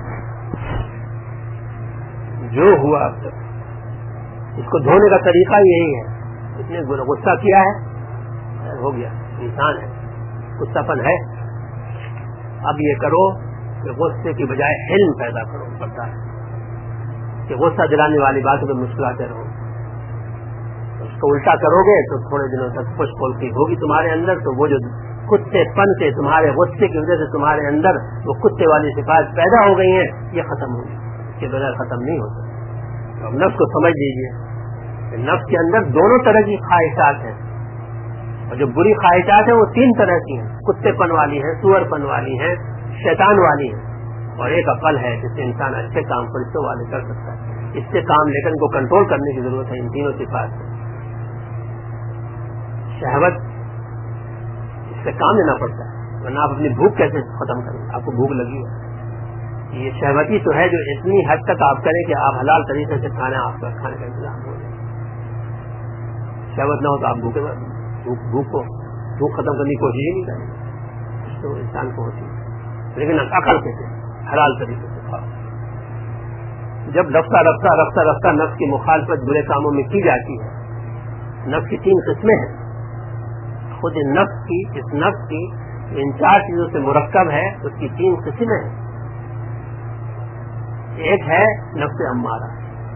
جو ہوا اب تک اس کو دھونے کا طریقہ یہی ہے. اس نے غصہ کیا ہے، ہو گیا، انسان ہے، غصہ پن ہے. اب یہ کرو کہ غصے کی بجائے حلم پیدا کرو. پڑتا ہے کہ غصہ دلانے والی باتوں میں مسکراتے رہو. اس کو الٹا کرو گے تو تھوڑے دنوں تک خوش پھولتی ہوگی تمہارے اندر. تو وہ جو کتے پن سے تمہارے غصے کی وجہ سے تمہارے اندر وہ کتے والی صفات پیدا ہو گئی ہیں یہ ختم ہوگی، اس کے بغیر ختم نہیں ہو سکتی. اب نفس کو سمجھ لیجیے کہ نفس کے اندر دونوں طرح کی خواہشات ہیں، اور جو بری خواہشات ہیں وہ تین طرح کی ہیں، کتے پن والی ہیں، سور پن والی ہیں، شیطان والی ہیں. اور ایک عقل ہے جس سے انسان اچھے کام فرشتوں والے کر سکتا ہے. اس سے کام لے کر ان کو کنٹرول کرنے کی ضرورت ہے. ان تینوں صفات سے شہوت، اس سے کام لینا پڑتا ہے، ورنہ آپ اپنی بھوک کیسے ختم کریں؟ آپ کو بھوک لگی ہے، یہ شہوتی تو ہے جو اتنی حد تک آپ کریں کہ آپ حلال طریقے سے کھانا آپ کا کھانے کا انتظام ہو جائے. शहवत ना हो तो आप भूखे भूख भूख को भूख खत्म करने की कोशिश ही नहीं करेंगे, तो इंसान को होती है। लेकिन अकल से हलाल तरीके से खाओ। जब रफ्ता रफ्ता रफ्ता रफ्ता नफ्स की मुखालफत बुरे कामों में की जाती है, नफ्स की तीन किस्में हैं, खुद नफ्स की इस नफ्स की इन चार चीजों से मुरक्कब है, उसकी तीन किस्में हैं। एक है नफ्स अम्मारा,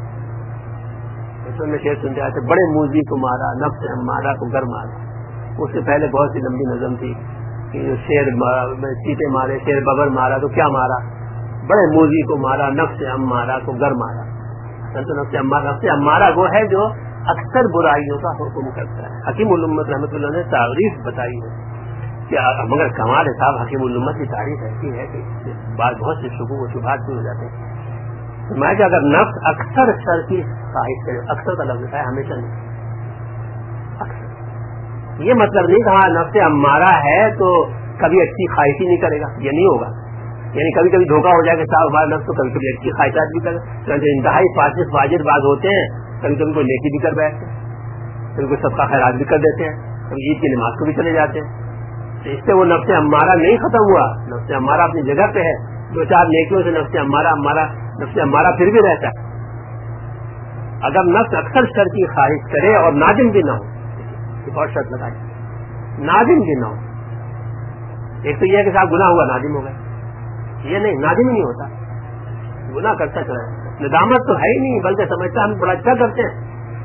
उसमें शेर सुनते आते बड़े मूजी को मारा, नफ्स अम्मारा को घर मारा। उससे पहले बहुत सी लंबी नज़म थी कि जो शेर चीते मारे, शेर बबर मारा तो क्या मारा, बड़े मूजी को मारा, नफ्स अम्मारा को घर मारा। तो नफ्स अम्मारा नफ्स अम्मारा वो है जो अक्सर बुराइयों का हुक्म करता है। हकीम उल उम्मत रहमतुल्लाह ने तारीफ बताई है कि मगर कमाल है साहब, हकीम उल उम्मत की तारीफ ऐसी है कि बात बहुत से शुबू व शुबहात भी हो जाते हैं। मैं कि अगर नफ्स अक्सर शर की ख्वाहिश करे, अक्सर का लफ्ज़ है, हमेशा नहीं, अक्सर ये मतलब नहीं कहा नफ्स अम्मारा है तो कभी अच्छी ख्वाहिश ही नहीं करेगा, ये नहीं होगा। यानी कभी कभी धोखा हो जाएगा साहब हमारा नफ्स तो कभी कभी अच्छी ख्वाहिशात भी करे, तो इंतहाई फाजिल फाजिल बात होते हैं, कभी कभी कोई नेकी भी कर बैठते हैं, कभी कोई सबका खैरात भी कर देते हैं, कभी ईद की नमाज को भी चले जाते हैं। तो इससे वो नफ्स अम्मारा नहीं खत्म हुआ, नफ्स अम्मारा अपनी जगह पे है। दो चार नेकियों से नफ्स अम्मारा अम्मारा नफ्स अम्मारा फिर भी रहता है। अगर नफ्स अक्सर शर की ख्वाहिश करे और नाजिम भी ना हो, एक और शर्त लगाई, नाजिम भी ना हो। एक तो यह कि साहब गुनाह हुआ नाजिम हो गए, ये नहीं, नाजिम ही नहीं होता, गुनाह करता चला जाता, निदामत तो है ही नहीं, बल्कि समझता हम बड़ा अच्छा करते हैं।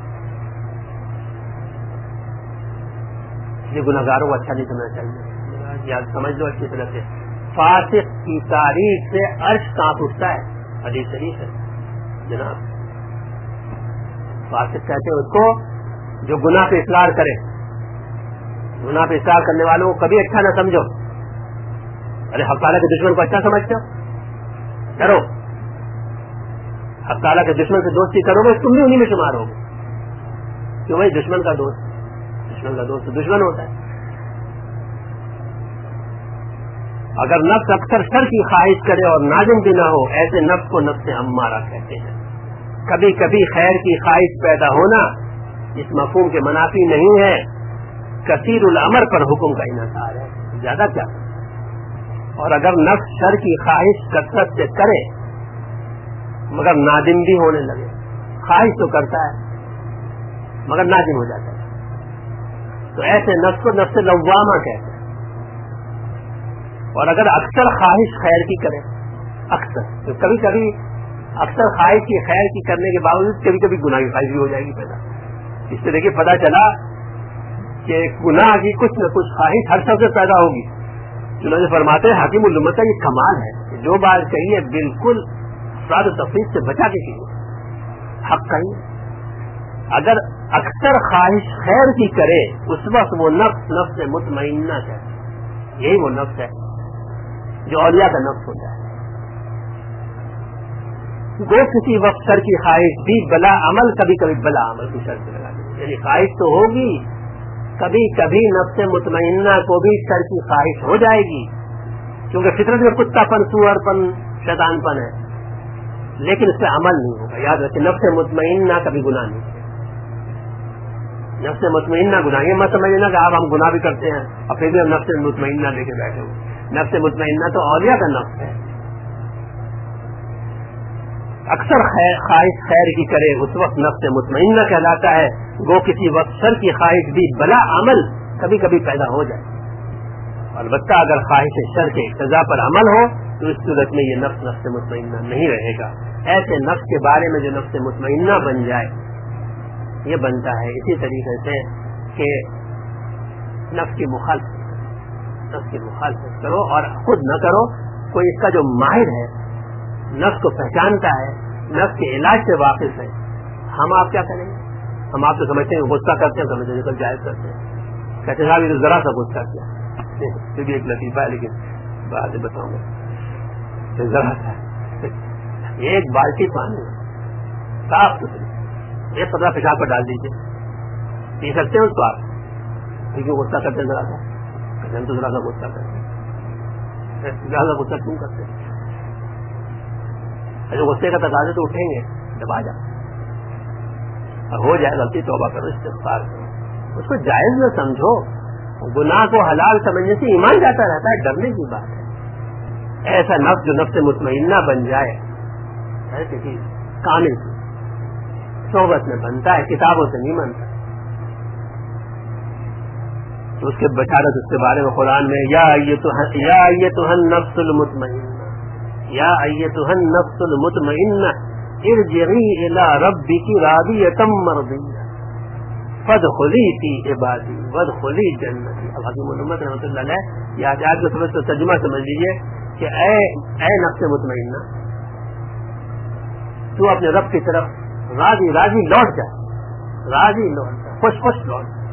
ये गुनाहगारों को अच्छा नहीं समझना चाहिए, याद समझ लो अच्छी तरह से। फासिक की तारीफ से अर्श कांप उठता है, हदीस शरीफ है जनाब। फासिक कहते हैं उसको जो गुनाह पे इसरार करे, गुनाह पे इसरार करने वालों को कभी अच्छा न समझो। अरे हक़ ताला के दुश्मन को अच्छा समझते हो, डरो। हक़ ताला के दुश्मन से दोस्ती करोगे तुम भी उन्हीं में शुमार होगे, क्यों भाई दुश्मन का दोस्त, दुश्मन का दोस्त दुश्मन होता है। अगर नफ्स अक्सर शर की ख्वाहिश करे और नाजिम भी ना हो, ऐसे नफ्स को नफ्स अम्मारा कहते हैं। कभी कभी खैर की ख्वाहिश पैदा होना इस मफहूम के मुनाफी नहीं है, कसीरुल अमर पर हुक्म का इन्हिसार है, ज्यादा क्या। और अगर नफ्स शर की ख्वाहिश कसरत से करे मगर नादिम भी होने लगे, ख्वाहिश तो करता है मगर नादिम हो जाता है, तो ऐसे नफ्स को नफ्स लव्वामा कहते हैं। और अगर अक्सर ख्वाहिश खैर की करे, अक्सर तो कभी कभी अक्सर ख्वाहिश की खैर की करने के बावजूद कभी कभी गुनाह की ख्वाहिश भी हो जाएगी पैदा। इससे देखिए पता चला कि गुनाह की कुछ न कुछ ख्वाहिश हर सबसे पैदा होगी। चुनांचे फरमाते हैं हकीम उल उम्मत का ये कमाल है, जो बात कही है बिल्कुल अफराद तफरीद से बचा के कही, हक कही। अगर अक्सर ख्वाहिश खैर की करे उस वक्त वो नफ्स नफ्स मुतमइन्ना है, यही वो नफ्स है जो औलिया का नफ्स होता है। वो किसी वक्त शर की ख्वाहिश भी बला अमल, कभी कभी बला अमल की शर्त लगा देती, यानी ख्वाहिश तो होगी, कभी कभी नफ्स मुतमइन्ना को भी शर की ख्वाहिश हो जाएगी, क्योंकि फितरत में कुत्तापन, सुअरपन, शैतानपन है, लेकिन इससे अमल नहीं होगा। याद रखें नफ्स मुतमइन्ना कभी गुनाह नहीं, नफ्स मुतमइन्ना गुनाह। ये मत समझना कि आप हम गुनाह भी करते हैं और फिर भी हम नफ्स मुतमइन्ना लेके बैठे हुए। नफ्स मुतमइन्ना तो औलिया का नफ्स है, अक्सर ख्वाहिश खैर की करे उस वक्त नफ्स मुतमइन्ना कहलाता है। वो किसी वक्त शर की ख्वाहिश भी बला अमल कभी कभी पैदा हो जाए, अलबत्ता अगर ख्वाहिश शर के इक़्तिज़ा पर अमल हो तो इस सूरत में ये नफ्स नफ्स मुतमइन्ना नहीं रहेगा। ऐसे नफ्स के बारे में जो नफ्स मुतमइन्ना बन जाए, ये बनता है इसी तरीके से कि नफ्स की मुखालफत नफ्स की मुखालफत करो और खुद न करो, कोई इसका जो माहिर है, नफ्स को पहचानता है, नफ्स के इलाज से वाकिफ है। हम आप क्या करेंगे? हम आप तो समझते हैं गुस्सा करते हैं, समझते हैं जायज करते हैं, कहते साहब ये तो जरा सा गुस्सा किया, फिर भी एक लतीफा है लेकिन बाद में बताऊंगा। जरा सा एक बाल्टी पानी साफ सुथरी एक कपड़ा पेशाब पर डाल दीजिए, पी सकते हैं उसको आप, क्योंकि गुस्सा करते हैं जरा सा, हम तो जरा सा गुस्सा करते हैं, जरा सा गुस्सा क्यों करते हैं? अगर गुस्से का तकाजे तो उठेंगे, दबा जा, हो जाए गलती तौबा करो, इस्तिग़फ़ार करो, اس کو جائز نہ سمجھو. گناہ کو حلال سمجھنے سے ایمان جاتا رہتا ہے, ڈرنے کی بات ہے. ایسا نفس جو نفس مطمئنہ بن جائے کسی کامل کی صحبت میں بنتا ہے, کتابوں سے نہیں بنتا. تو اس کے بشارت اس کے بارے میں قرآن میں یا ایتھا النفس المطمئنہ یا ایتھا النفس المطمئنہ ارجعی الی ربک راضیۃ مرضیہ فادخلی فی عبادی وادخلی جنتی. اب حکیم محمد رحمۃ اللہ علیہ یہ آیات کو سمجھ تو ترجمہ سمجھ لیجیے کہ اے اے نفس مطمئنہ, تو اپنے رب کی طرف راضی راضی لوٹ جا, راضی لوٹ جا, خوش خوش لوٹ جا.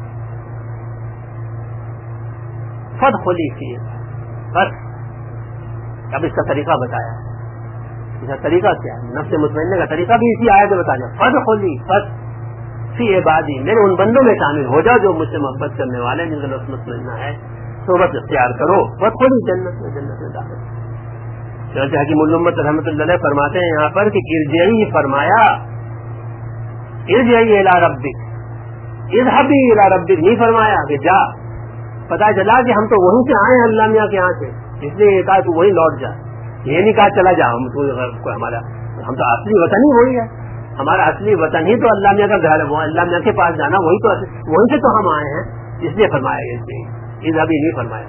فادخلی فی بس. اب اس کا طریقہ بتایا, اس کا طریقہ کیا ہے, نفس مطمئنہ کا طریقہ بھی اسی آیت میں بتایا. فادخلی فد فی عبادی, میرے ان بندوں میں شامل ہو جاؤ جو مجھ سے محبت کرنے والے جن کا نفس مطمئنہ ہے. صحبت اختیار کرو, فادخلی جنت میں, جنت میں داخل. چنانچہ حکیم الامت رحمۃ اللہ علیہ فرماتے ہیں یہاں پر کہ ارجعی فرمایا, ارجعی الی ربک, اذهبی الی ربک نہیں فرمایا کہ جا. پتہ چلا کہ ہم تو وہیں سے آئے ہیں اللہ میاں کے یہاں سے, اس لیے یہ کہا تو وہیں لوٹ جا. یہ نہیں کہا چلا جا, ہم تو ہمارا ہم تو اصلی وطن ہی وہی ہے, ہمارا اصلی وطن ہی تو اللہ میاں کا گھر ہے, وہ اللہ میاں کے پاس جانا وہی تو وہیں سے تو ہم آئے ہیں, اس لیے فرمایا گیا. اس لیے اذهبی نہیں فرمایا.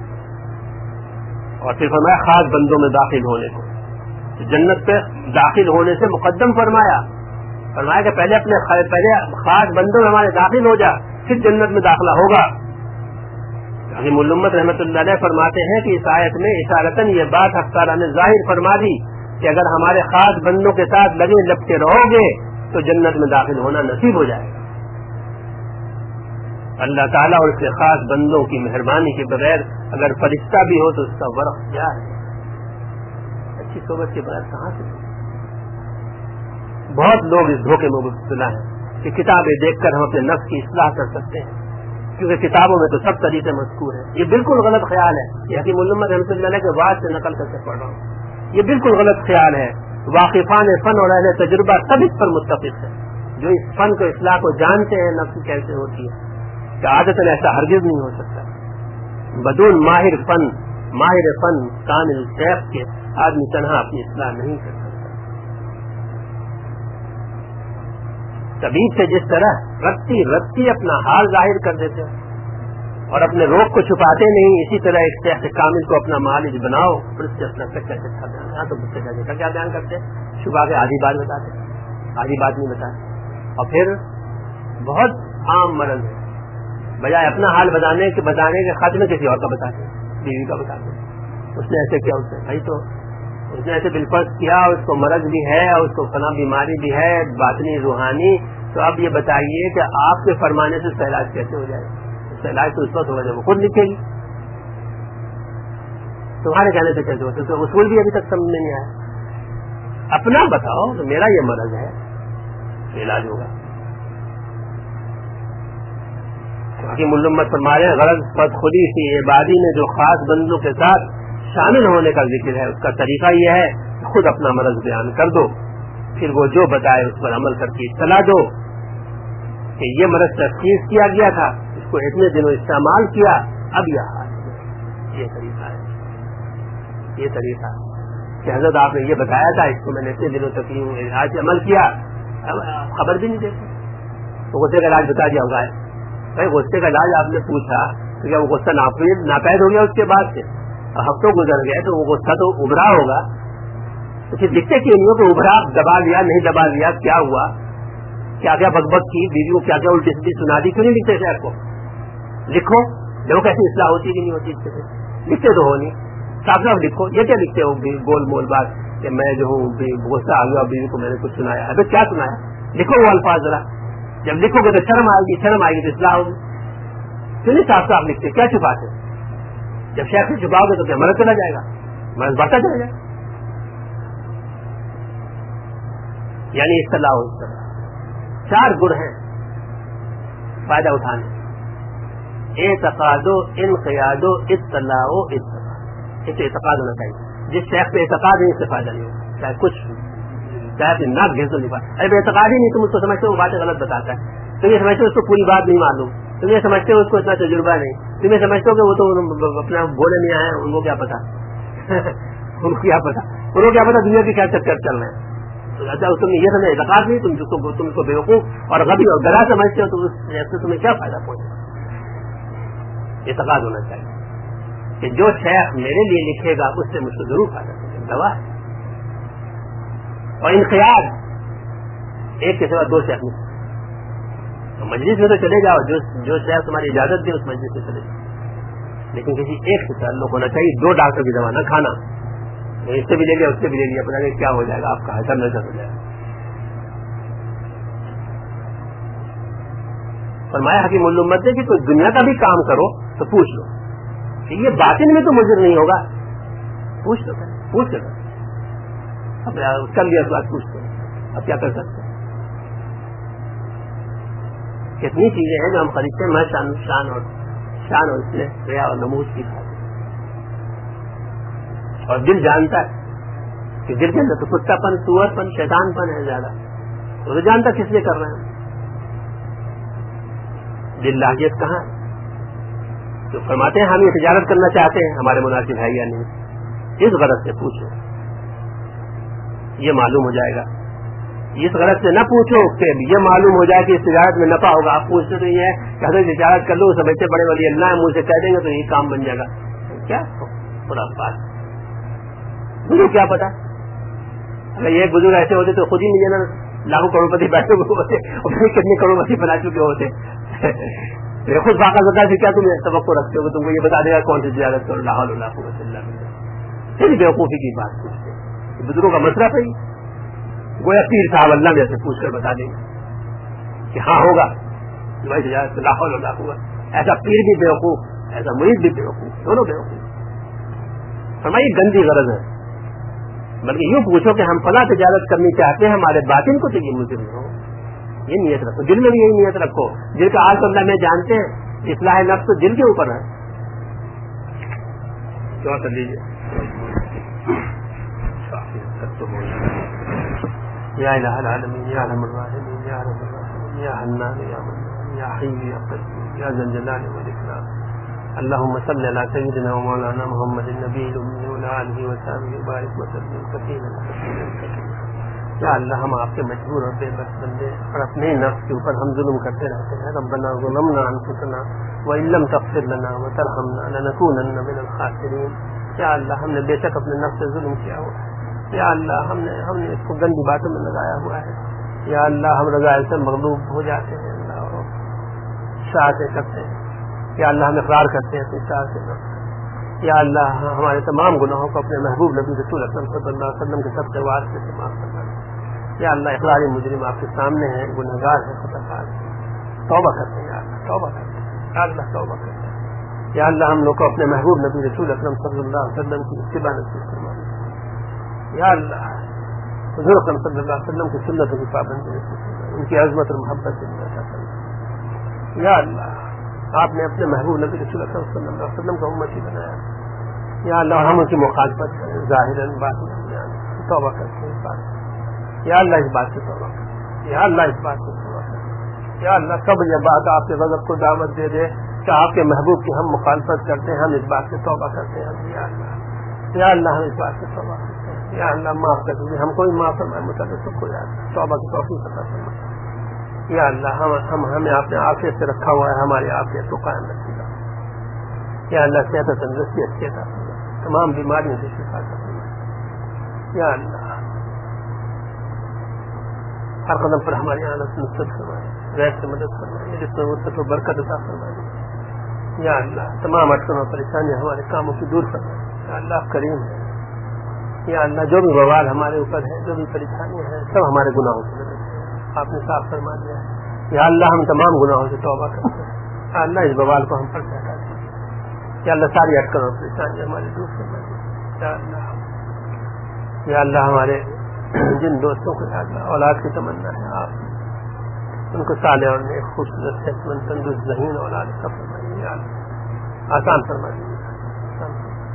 اور پھر فرمایا خاص بندوں میں داخل ہونے کو, جنت پہ داخل ہونے سے مقدم فرمایا. فرمایا کہ پہلے اپنے پہلے خاص بندوں میں ہمارے داخل ہو جا, پھر جنت میں داخلہ ہوگا. حکیم الامت رحمۃ اللہ علیہ فرماتے ہیں کہ اس آیت میں اشارتاً یہ بات حق تعالیٰ نے ظاہر فرما دی کہ اگر ہمارے خاص بندوں کے ساتھ لگے لپٹے رہو گے تو جنت میں داخل ہونا نصیب ہو جائے گا. اللہ تعالیٰ اور اس کے خاص بندوں کی مہربانی کے بغیر اگر فرشتہ بھی ہو تو اس کا ورق کیا ہے, اچھی صحبت کے بغیر کہاں سے. بہت لوگ اس دھوکے میں مبتلا ہیں کہ کتابیں دیکھ کر ہم اپنے نفس کی اصلاح کر سکتے ہیں, کیونکہ کتابوں میں تو سب طریقے مذکور ہیں. یہ بالکل غلط خیال ہے, یہ حکیم الامت رحمۃ اللہ علیہ کے بعد سے نقل کر کے پڑھ رہا ہوں. یہ بالکل غلط خیال ہے. واقفان فن اور اہل تجربہ سب اس پر متفق ہے, جو اس فن کو اصلاح کو جانتے ہیں نفس کیسے ہوتی ہے, کہ عادتاً ایسا ہرگز نہیں ہو سکتا. بدون ماہر فن ماہر فن کامل شیخ کے آدمی تنہا اپنی اصلاح نہیں کر سکتا. طبیب سے جس طرح رتی رتی اپنا حال ظاہر کر دیتے اور اپنے روگ کو چھپاتے نہیں, اسی طرح ایک شیخ کامل کو اپنا معالج بناؤ اور اس سے اپنا سچا سچا بیان. ہاں تو مجھ سے کیا کیا بیان کرتے, شبہ کے آدھی بات بتاتے, آدھی بات نہیں بتاتے. اور پھر بہت عام مرض ہے, بجائے اپنا حال بتانے کے بتانے کے خط میں کسی اور کا بتاتے, بیوی کا بتاتے, اس نے ایسے کیا, اس نے بھائی تو اس نے ایسے بالفرض کیا, اس کو مرض بھی ہے اور اس کو فلاں بیماری بھی ہے باطنی روحانی. تو اب یہ بتائیے کہ آپ کے فرمانے سے اس کا علاج کیسے ہو جائے. اس کا علاج تو اس وقت ہوگا جب وہ خود لکھے گی, تمہارے کہنے سے کیسے ہوتے. تو اصول بھی ابھی تک سمجھ میں نہیں آیا. اپنا بتاؤ تو میرا یہ مرض ہے, علاج ہوگا. حکیم الامت فرما رہے ہیں غرض فادخلی فی عبادی میں جو خاص بندوں کے ساتھ شامل ہونے کا ذکر ہے, اس کا طریقہ یہ ہے کہ خود اپنا مرض بیان کر دو, پھر وہ جو بتائے اس پر عمل کر کے اطلاع دو کہ یہ مرض تشخیص کیا گیا تھا, اس کو اتنے دنوں استعمال کیا, اب یہ حال ہے. یہ طریقہ ہے, یہ طریقہ کہ حضرت آپ نے یہ بتایا تھا, اس کو میں نے اتنے دنوں تک آج عمل کیا, خبر بھی نہیں دیتے. تو غصے کا علاج بتا دیا ہوگا. بھائی غصے کا علاج آپ نے پوچھا تو کیا وہ غصہ ناپید ہو گیا اس کے بعد سے, ہفتوں گزر گئے تو وہ غصہ تو ابھرا ہوگا, تو پھر دکھتے کیوں نہیں ہو کہ ابھرا, دبا لیا نہیں دبا لیا, کیا ہوا, کیا کیا بکبک کی, بیوی کو کیا کیا الٹی سیدھی سنا دی, کیوں نہیں لکھتے شہر کو. لکھو, دیکھو کیسی اصلاح ہوتی کہ نہیں ہوتی. اس سے لکھتے تو ہو نہیں, صاف صاف لکھو. یہ کیا لکھتے ہو گول مول بات کہ میں جو ہوں غصہ آ گیا بیوی کو میں نے کچھ سنایا. ابھی کیا سنایا, لکھو وہ الفاظ ذرا. جب لکھو گے تو شرم آئے گی, شرم آئے گی تو اصلاح ہوگی. کیوں نہیں صاف صاف لکھتے, کیا چھپاتے. جب شیخ سے چھپاؤ گے تو کیا مرض چلا جائے گا, مرض بڑھتا چلا جائے گا. یعنی اصطلاح اس طرح چار گر ہیں فائدہ اٹھانے, اعتقاد و انقیاد و اطلاع و اطلاع. یہ تو اعتقاد ہونا چاہیے. جس شیخ پہ اعتقاد ہے اس سے فائدہ نہیں ہوگا, چاہے کچھ چاہے نہ گھر تو نہیں پائے. ارے اعتقاد ہی نہیں, تم اس کو سمجھتے وہ باتیں غلط بتاتا ہے. تم یہ سمجھتے ہو اس کو پوری بات نہیں معلوم, تم یہ سمجھتے ہو اس کو اتنا تجربہ نہیں, تم یہ سمجھتے ہو کہ وہ تو اپنا بولے نہیں آئے, ان کو کیا پتا ان کو کیا پتا ان کو کیا پتا دنیا کے کیا چکر چل رہے ہیں. اچھا تم نے یہ سمجھ اعتقاد نہیں, تم جس کو تم اس کو بیوقوف اور غبی اور گلا سمجھتے ہو, تو اس سے تمہیں کیا فائدہ پہنچے. اعتقاد ہونا چاہیے کہ جو شیخ میرے لیے لکھے گا اس سے مجھ کو ضرور فائدہ پہنچے, دوا ہے. اور انقیاد ایک کے سوا دو شیخ نہیں, مجلس میں تو چلے جاؤ, جو جو شیخ تمہاری اجازت دے اس مجلس میں چلے جاؤ, لیکن کسی ایک سے تعلق ہونا چاہیے. دو ڈاکٹر کی دوا نہ کھانا, اس سے بھی لے لیا اس سے بھی لے لیا, پتا نہیں کیا ہو جائے گا آپ کا, حسن نظر ہو جائے گا. فرمایا حکیم الامت نے کہ کوئی دنیا کا بھی کام کرو تو پوچھ لو, یہ باطن میں تو مضر نہیں ہوگا, پوچھ لو پوچھ لو اب کر لیا تو آج پوچھ لو, اب کیا کر سکتے ہیں. کتنی چیزیں ہیں جو ہم خریدتے ہیں, میں شان شان اور شان اور اس میں ریا اور نموز کی کھاتے, اور دل جانتا ہے کہ دل کے اندر تو کتا پن, سور پن, شیطان پن ہے زیادہ, تو جانتا کس لیے کر رہے ہیں. دل لاہیت کہاں ہے؟ تو فرماتے ہیں ہم یہ تجارت کرنا چاہتے ہیں, ہمارے مناسب ہے یا نہیں, اس غرض سے پوچھو, یہ معلوم ہو جائے گا. اس غرض سے نہ پوچھو کہ یہ معلوم ہو جائے کہ اس تجارت میں نفع ہوگا. آپ پوچھتے تو یہ ہے کہ حضرت تجارت کر لو, سمجھتے بڑے والی اللہ منہ سے کہہ دیں گے تو یہ کام بن جائے گا. کیا تھوڑا بات مجھے کیا پتا, اگر یہ بزرگ ایسے ہوتے تو خود ہی مجھے نا لاکھوں کروڑ پتی بیٹھے ہوتے اور کتنے کروڑ پتی بنا چکے ہوتے. خود باقاعدہ بتا سے کیا تم توقع رکھتے ہو کہ تم کو یہ بتا دے گا کون سی تجارت کرو, لاہور اللہ اللہ پھر بیوقوفی کی بات پوچھتے. بزرگوں کا مسئلہ ہے, گویا پیر صاحب اللہ جیسے پوچھ کر بتا دیں گے کہ ہاں ہوگا تمہاری تجارت سے لاہور اللہ ہوگا. ایسا پیر بھی بیوقوف, ایسا مرید بھی بیوقوف, دونوں بیوقوف. ہماری گندی غرض ہے, بلکہ یوں پوچھو کہ ہم فلاں تجارت کرنی چاہتے ہیں, ہمارے باطن کو تو یہ مضر نہ ہو, یہ نیت رکھو, دل میں بھی یہی نیت رکھو. دل کا حال تو اللہ میں جانتے ہیں, اصلاح نفس تو دل کے اوپر ہے. دعا کر لیجیے. یا الہ العالمین, یا ارحم الراحمین, یا ارحم الراحمین, یا حنان, یا منان, یا حی, یا قیوم, یا ذا الجلال والاکرام. اللهم صل على سيدنا ومولانا محمد النبي الأمي وعلى آله وصحبه وبارك وسلم كثيرا كثيرا. یا اللہ ہم آپ کے مجبور اور بے بس بندے, اور اپنے نفس کے اوپر ہم ظلم کرتے رہتے ہیں. ربنا ظلمنا انفسنا وان لم تغفر لنا وترحمنا لنكونن من الخاسرين. یا اللہ ہم نے بے شک اپنے نفس سے ظلم کیا ہوا ہے. یا اللہ ہم نے ہم نے اس کو گندی باتوں میں لگایا ہوا ہے. یا اللہ ہم رضائل سے مغلوب ہو جاتے ہیں, اللہ شاعتیں کرتے ہیں. یا اللہ ہم اقرار کرتے ہیں اپنی شاعت سے. یا اللہ ہمارے تمام گناہوں کو اپنے محبوب نبی رسول اکرم صلی اللہ علیہ وسلم کے سب سے واسطے سے معاف کرنا. یا اللہ اقراری مجرم آپ کے سامنے ہیں, گنہگار ہیں, خطاکار ہیں, توبہ کرتے ہیں. یا اللہ توبہ کرتے ہیں, یا اللہ توبہ کرتے ہیں. یا اللہ ہم لوگ کو اپنے محبوب نبی رسول اکرم صلی اللہ علیہ وسلم کی اتباع نصیب فرما. یا اللہ حضور اکرم صلی اللہ علیہ وسلم کی سنتوں کی پابندی نصیب فرما, ان کی عظمت اور محبت سے عطا فرما. یا اللہ آپ نے اپنے محبوب نبی رسول اکرم صلی اللہ علیہ وسلم کا امتی بنایا. یا اللہ ہم ان کی مخالفت کریں ظاہراً باطناً, توبہ کرتے ہیں اس بات. یا اللہ اس بات سے توبہ کریں. یا اللہ اس بات سے توبہ کریں. یا اللہ کب یہ بات آپ کے غضب کو دعوت دے دے کہ آپ کے محبوب کی ہم مخالفت کرتے ہیں, ہم اس بات سے توبہ کرتے ہیں. یا اللہ یا اللہ ہم اس بات سے توبہ کرتے ہیں. یا اللہ معاف کر دیجیے, ہم کوئی معاف فرمائے متعلق کو یاد توبہ کی توفیق عطا فرمائے. یا اللہ ہم ہم ہمیں آپ نے عافیت سے رکھا ہوا ہے, ہماری عافیت کو قائم رکھیے گا. یا اللہ صحت و تندرستی اچھی عطا فرمائے, تمام بیماریوں سے شفا عطا فرمائے. یا اللہ ہر قدم پر ہماری آنت نصرت فرمائے, غیر سے مدد فرمائے, جس میں وسعت و برکت عطا فرمائے. یا اللہ تمام اٹکن اور پریشانیاں ہمارے کاموں کی دور فرمائے. یا اللہ کریم ہے. یا اللہ جو بھی بوال ہمارے اوپر ہے, جو بھی پریشانیاں ہیں, سب ہمارے گناہوں سے مدد آپ نے صاف فرما دیا ہے. یا اللہ ہم تمام گناہوں سے توبہ کرتے ہیں. یا اللہ اس بوال کو ہم پر سے ہٹا دیں. یا اللہ ساری اٹکن اور پریشانیاں ہمارے دور فرما دیں. یا اللہ یا اللہ ہمارے جن دوستوں کو اولاد کی تمنا ہے, آپ ان کو صالح اور نیک خوبصورت صحت مند تندرست ذہین اولاد کا فرمائیے. یا اللہ آسان فرما دیجیے.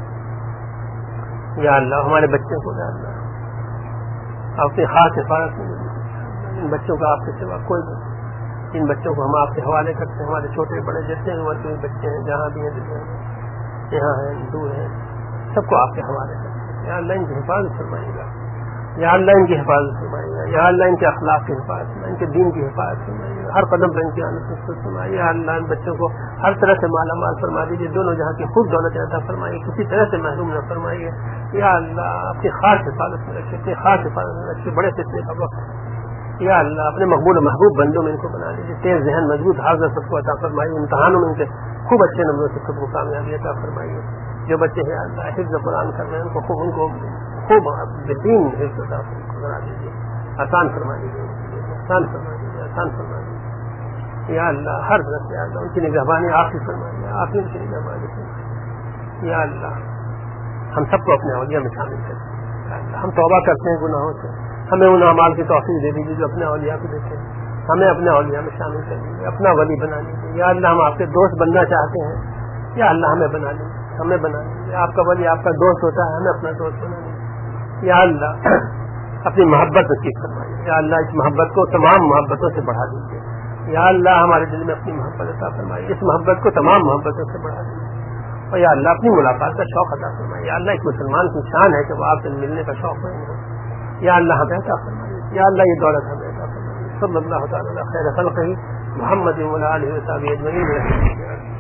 یا اللہ ہمارے بچوں کو یا اللہ اپنی خاص حفاظت میں, ان بچوں کا آپ کے سوا کوئی نہیں. جن بچوں کو ہم آپ کے حوالے کرتے ہیں، ہمارے چھوٹے بڑے جتنے عمر کے بچے ہیں جہاں بھی ہیں دنیا میں، یہاں ہیں دور ہیں، سب کو آپ کے حوالے کرتے ہیں. یا اللہ ان کی حفاظت فرمائیے گا، یا اللہ ان کی حفاظت فرمائیے گا، یا اللہ ان کے اخلاق کی حفاظت فرمائیے، ان کے دین کی حفاظت فرمائیے گا، ہر قدم پر ان کی آنت فرمائیے. یا اللہ ان بچوں کو ہر طرح سے مالا مال فرما دیجیے، دونوں جہاں کی خوب دولت عطا فرمائیے، کسی طرح سے محروم نہ فرمائیے. یا اللہ اپنی خاص حفاظت میں رکھیے، اپنی خاص حفاظت میں رکھیے. بڑے فتنے کا وقت، یا اللہ اپنے مقبول و محبوب بندوں میں ان کو بنا لیجیے. تیز ذہن مضبوط حاضر سب کو عطا فرمائیے. امتحانوں میں ان کے خوب اچھے نمبروں سے سب کو کامیابی عطا فرمائیے. جو بچے ہیں اللہ حفظ قرآن کر رہے ہیں ان کو خوب ان کو خوب بہترین حفظ عطا کرا دیجیے. آسان فرما دیجیے، آسان فرما دیجیے، آسان فرما دیجیے. یا اللہ ہر طرف سے اللہ ان کی نگہبانی آپ ہی فرمائیے، آپ ہی ان کی نگہبانی فرمائیے. یا اللہ ہم سب کو اپنے اولیاء میں شامل کریں. ہم توبہ کرتے ہیں گناہوں سے، ہمیں ان اعمال کی توفیق دے دیجیے جو اپنے اولیاء کو دیتے ہیں. ہمیں اپنے اولیاء میں شامل کر لیجیے، اپنا ولی بنا لیجیے. یا اللہ ہم آپ کے دوست بننا چاہتے ہیں، یا اللہ ہمیں بنا لیجیے، ہمیں بنا لیجیے. آپ کا ولی آپ کا دوست ہوتا ہے، ہمیں اپنا دوست بنا لیجیے. یا اللہ اپنی محبت نصیب فرمائیے. یا اللہ اس محبت کو تمام محبتوں سے بڑھا دیجیے. یا اللہ ہمارے دل میں اپنی محبت عطا فرمائیے، اس محبت کو تمام محبتوں سے بڑھا دیجیے. اور یا اللہ اپنی ملاقات کا شوق عطا فرمائیے. یا اللہ ایک مسلمان کی شان ہے کہ وہ آپ سے ملنے کا شوق نہیں ہو. یا اللہ ہمیں عطا فرمائیے. یا اللہ یہ دولت ہمیں عطا فرمائیے. صلی اللہ تعالی خیر خلقہ محمد و علیہ وصحبہ اجمعین.